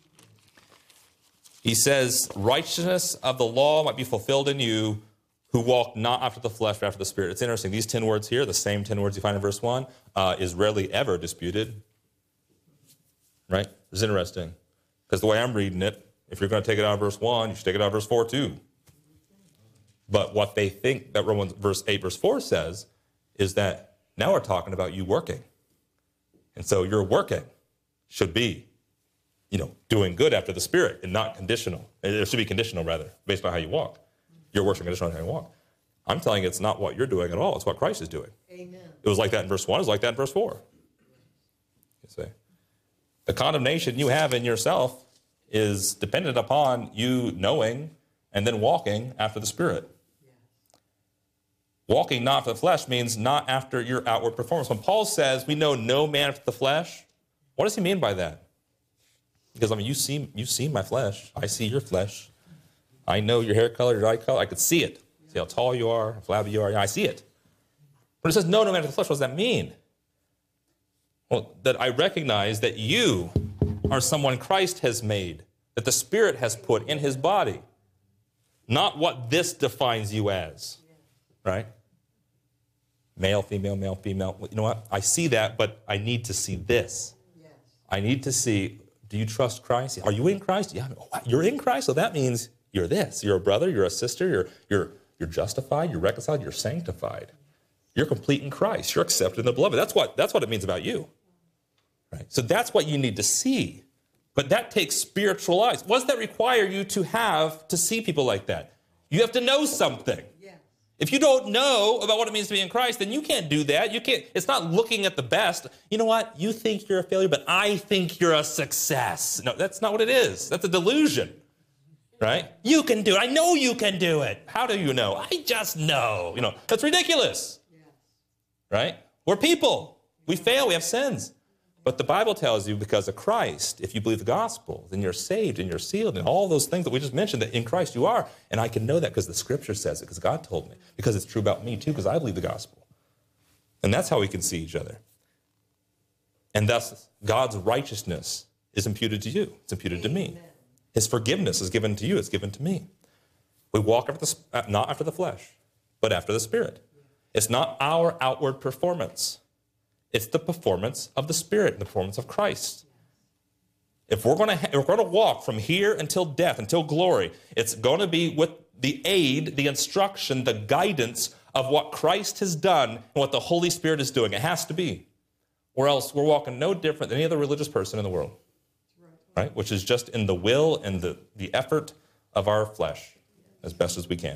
He says righteousness of the law might be fulfilled in you who walk not after the flesh but after the Spirit. It's interesting. These 10 words here, the same 10 words you find in verse 1, is rarely ever disputed. Right? It's interesting. Because the way I'm reading it, if you're going to take it out of verse 1, you should take it out of verse 4 too. But what they think that Romans verse 8, verse 4 says is that now we're talking about you working. And so your working should be, doing good after the Spirit and not conditional. It should be conditional, rather, based on how you walk. Your works are conditional on how you walk. I'm telling you it's not what you're doing at all. It's what Christ is doing. Amen. It was like that in verse 1. It was like that in verse 4. You see? The condemnation you have in yourself is dependent upon you knowing and then walking after the Spirit. Walking not after the flesh means not after your outward performance. When Paul says we know no man after the flesh, what does he mean by that? Because, you see my flesh. I see your flesh. I know your hair color, your eye color. I could see it. See how tall you are, how flabby you are. Yeah, I see it. When it says no man after the flesh, what does that mean? Well, that I recognize that you are someone Christ has made, that the Spirit has put in his body, not what this defines you as. Right? Male, female, male, female. You know what? I see that, but I need to see this. Yes. I need to see, do you trust Christ? Are you in Christ? Yeah, you're in Christ, so that means you're this. You're a brother, you're a sister, you're justified, you're reconciled, you're sanctified. You're complete in Christ. You're accepted in the beloved. That's what it means about you. Right? So that's what you need to see. But that takes spiritual eyes. What does that require you to have to see people like that? You have to know something. If you don't know about what it means to be in Christ, then you can't do that. You can't. It's not looking at the best. You know what? You think you're a failure, but I think you're a success. No, that's not what it is. That's a delusion, right? You can do it. I know you can do it. How do you know? I just know. That's ridiculous, right? We're people. We fail. We have sins. But the Bible tells you because of Christ, if you believe the gospel, then you're saved and you're sealed and all those things that we just mentioned, that in Christ you are. And I can know that because the Scripture says it, because God told me, because it's true about me too, because I believe the gospel. And that's how we can see each other. And thus, God's righteousness is imputed to you. It's imputed to me. His forgiveness is given to you. It's given to me. We walk not after the flesh, but after the Spirit. It's not our outward performance. It's the performance of the Spirit, the performance of Christ. If we're going to walk from here until death, until glory, it's going to be with the aid, the instruction, the guidance of what Christ has done and what the Holy Spirit is doing. It has to be. Or else we're walking no different than any other religious person in the world, right? Which is just in the will and the effort of our flesh as best as we can.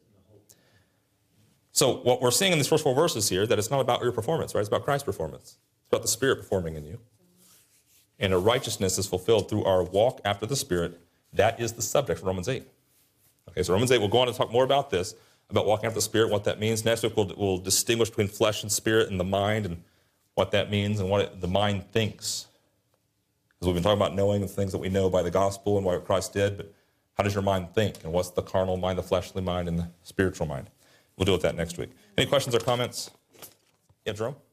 So what we're seeing in these first 4 verses here, that it's not about your performance, right? It's about Christ's performance. It's about the Spirit performing in you. And a righteousness is fulfilled through our walk after the Spirit. That is the subject of Romans 8. Okay, so Romans 8, we'll go on to talk more about this, about walking after the Spirit, what that means. Next week, we'll distinguish between flesh and spirit and the mind and what that means and what the mind thinks. Because we've been talking about knowing the things that we know by the gospel and what Christ did, but how does your mind think? And what's the carnal mind, the fleshly mind, and the spiritual mind? We'll deal with that next week. Any questions or comments? Yeah, Jerome?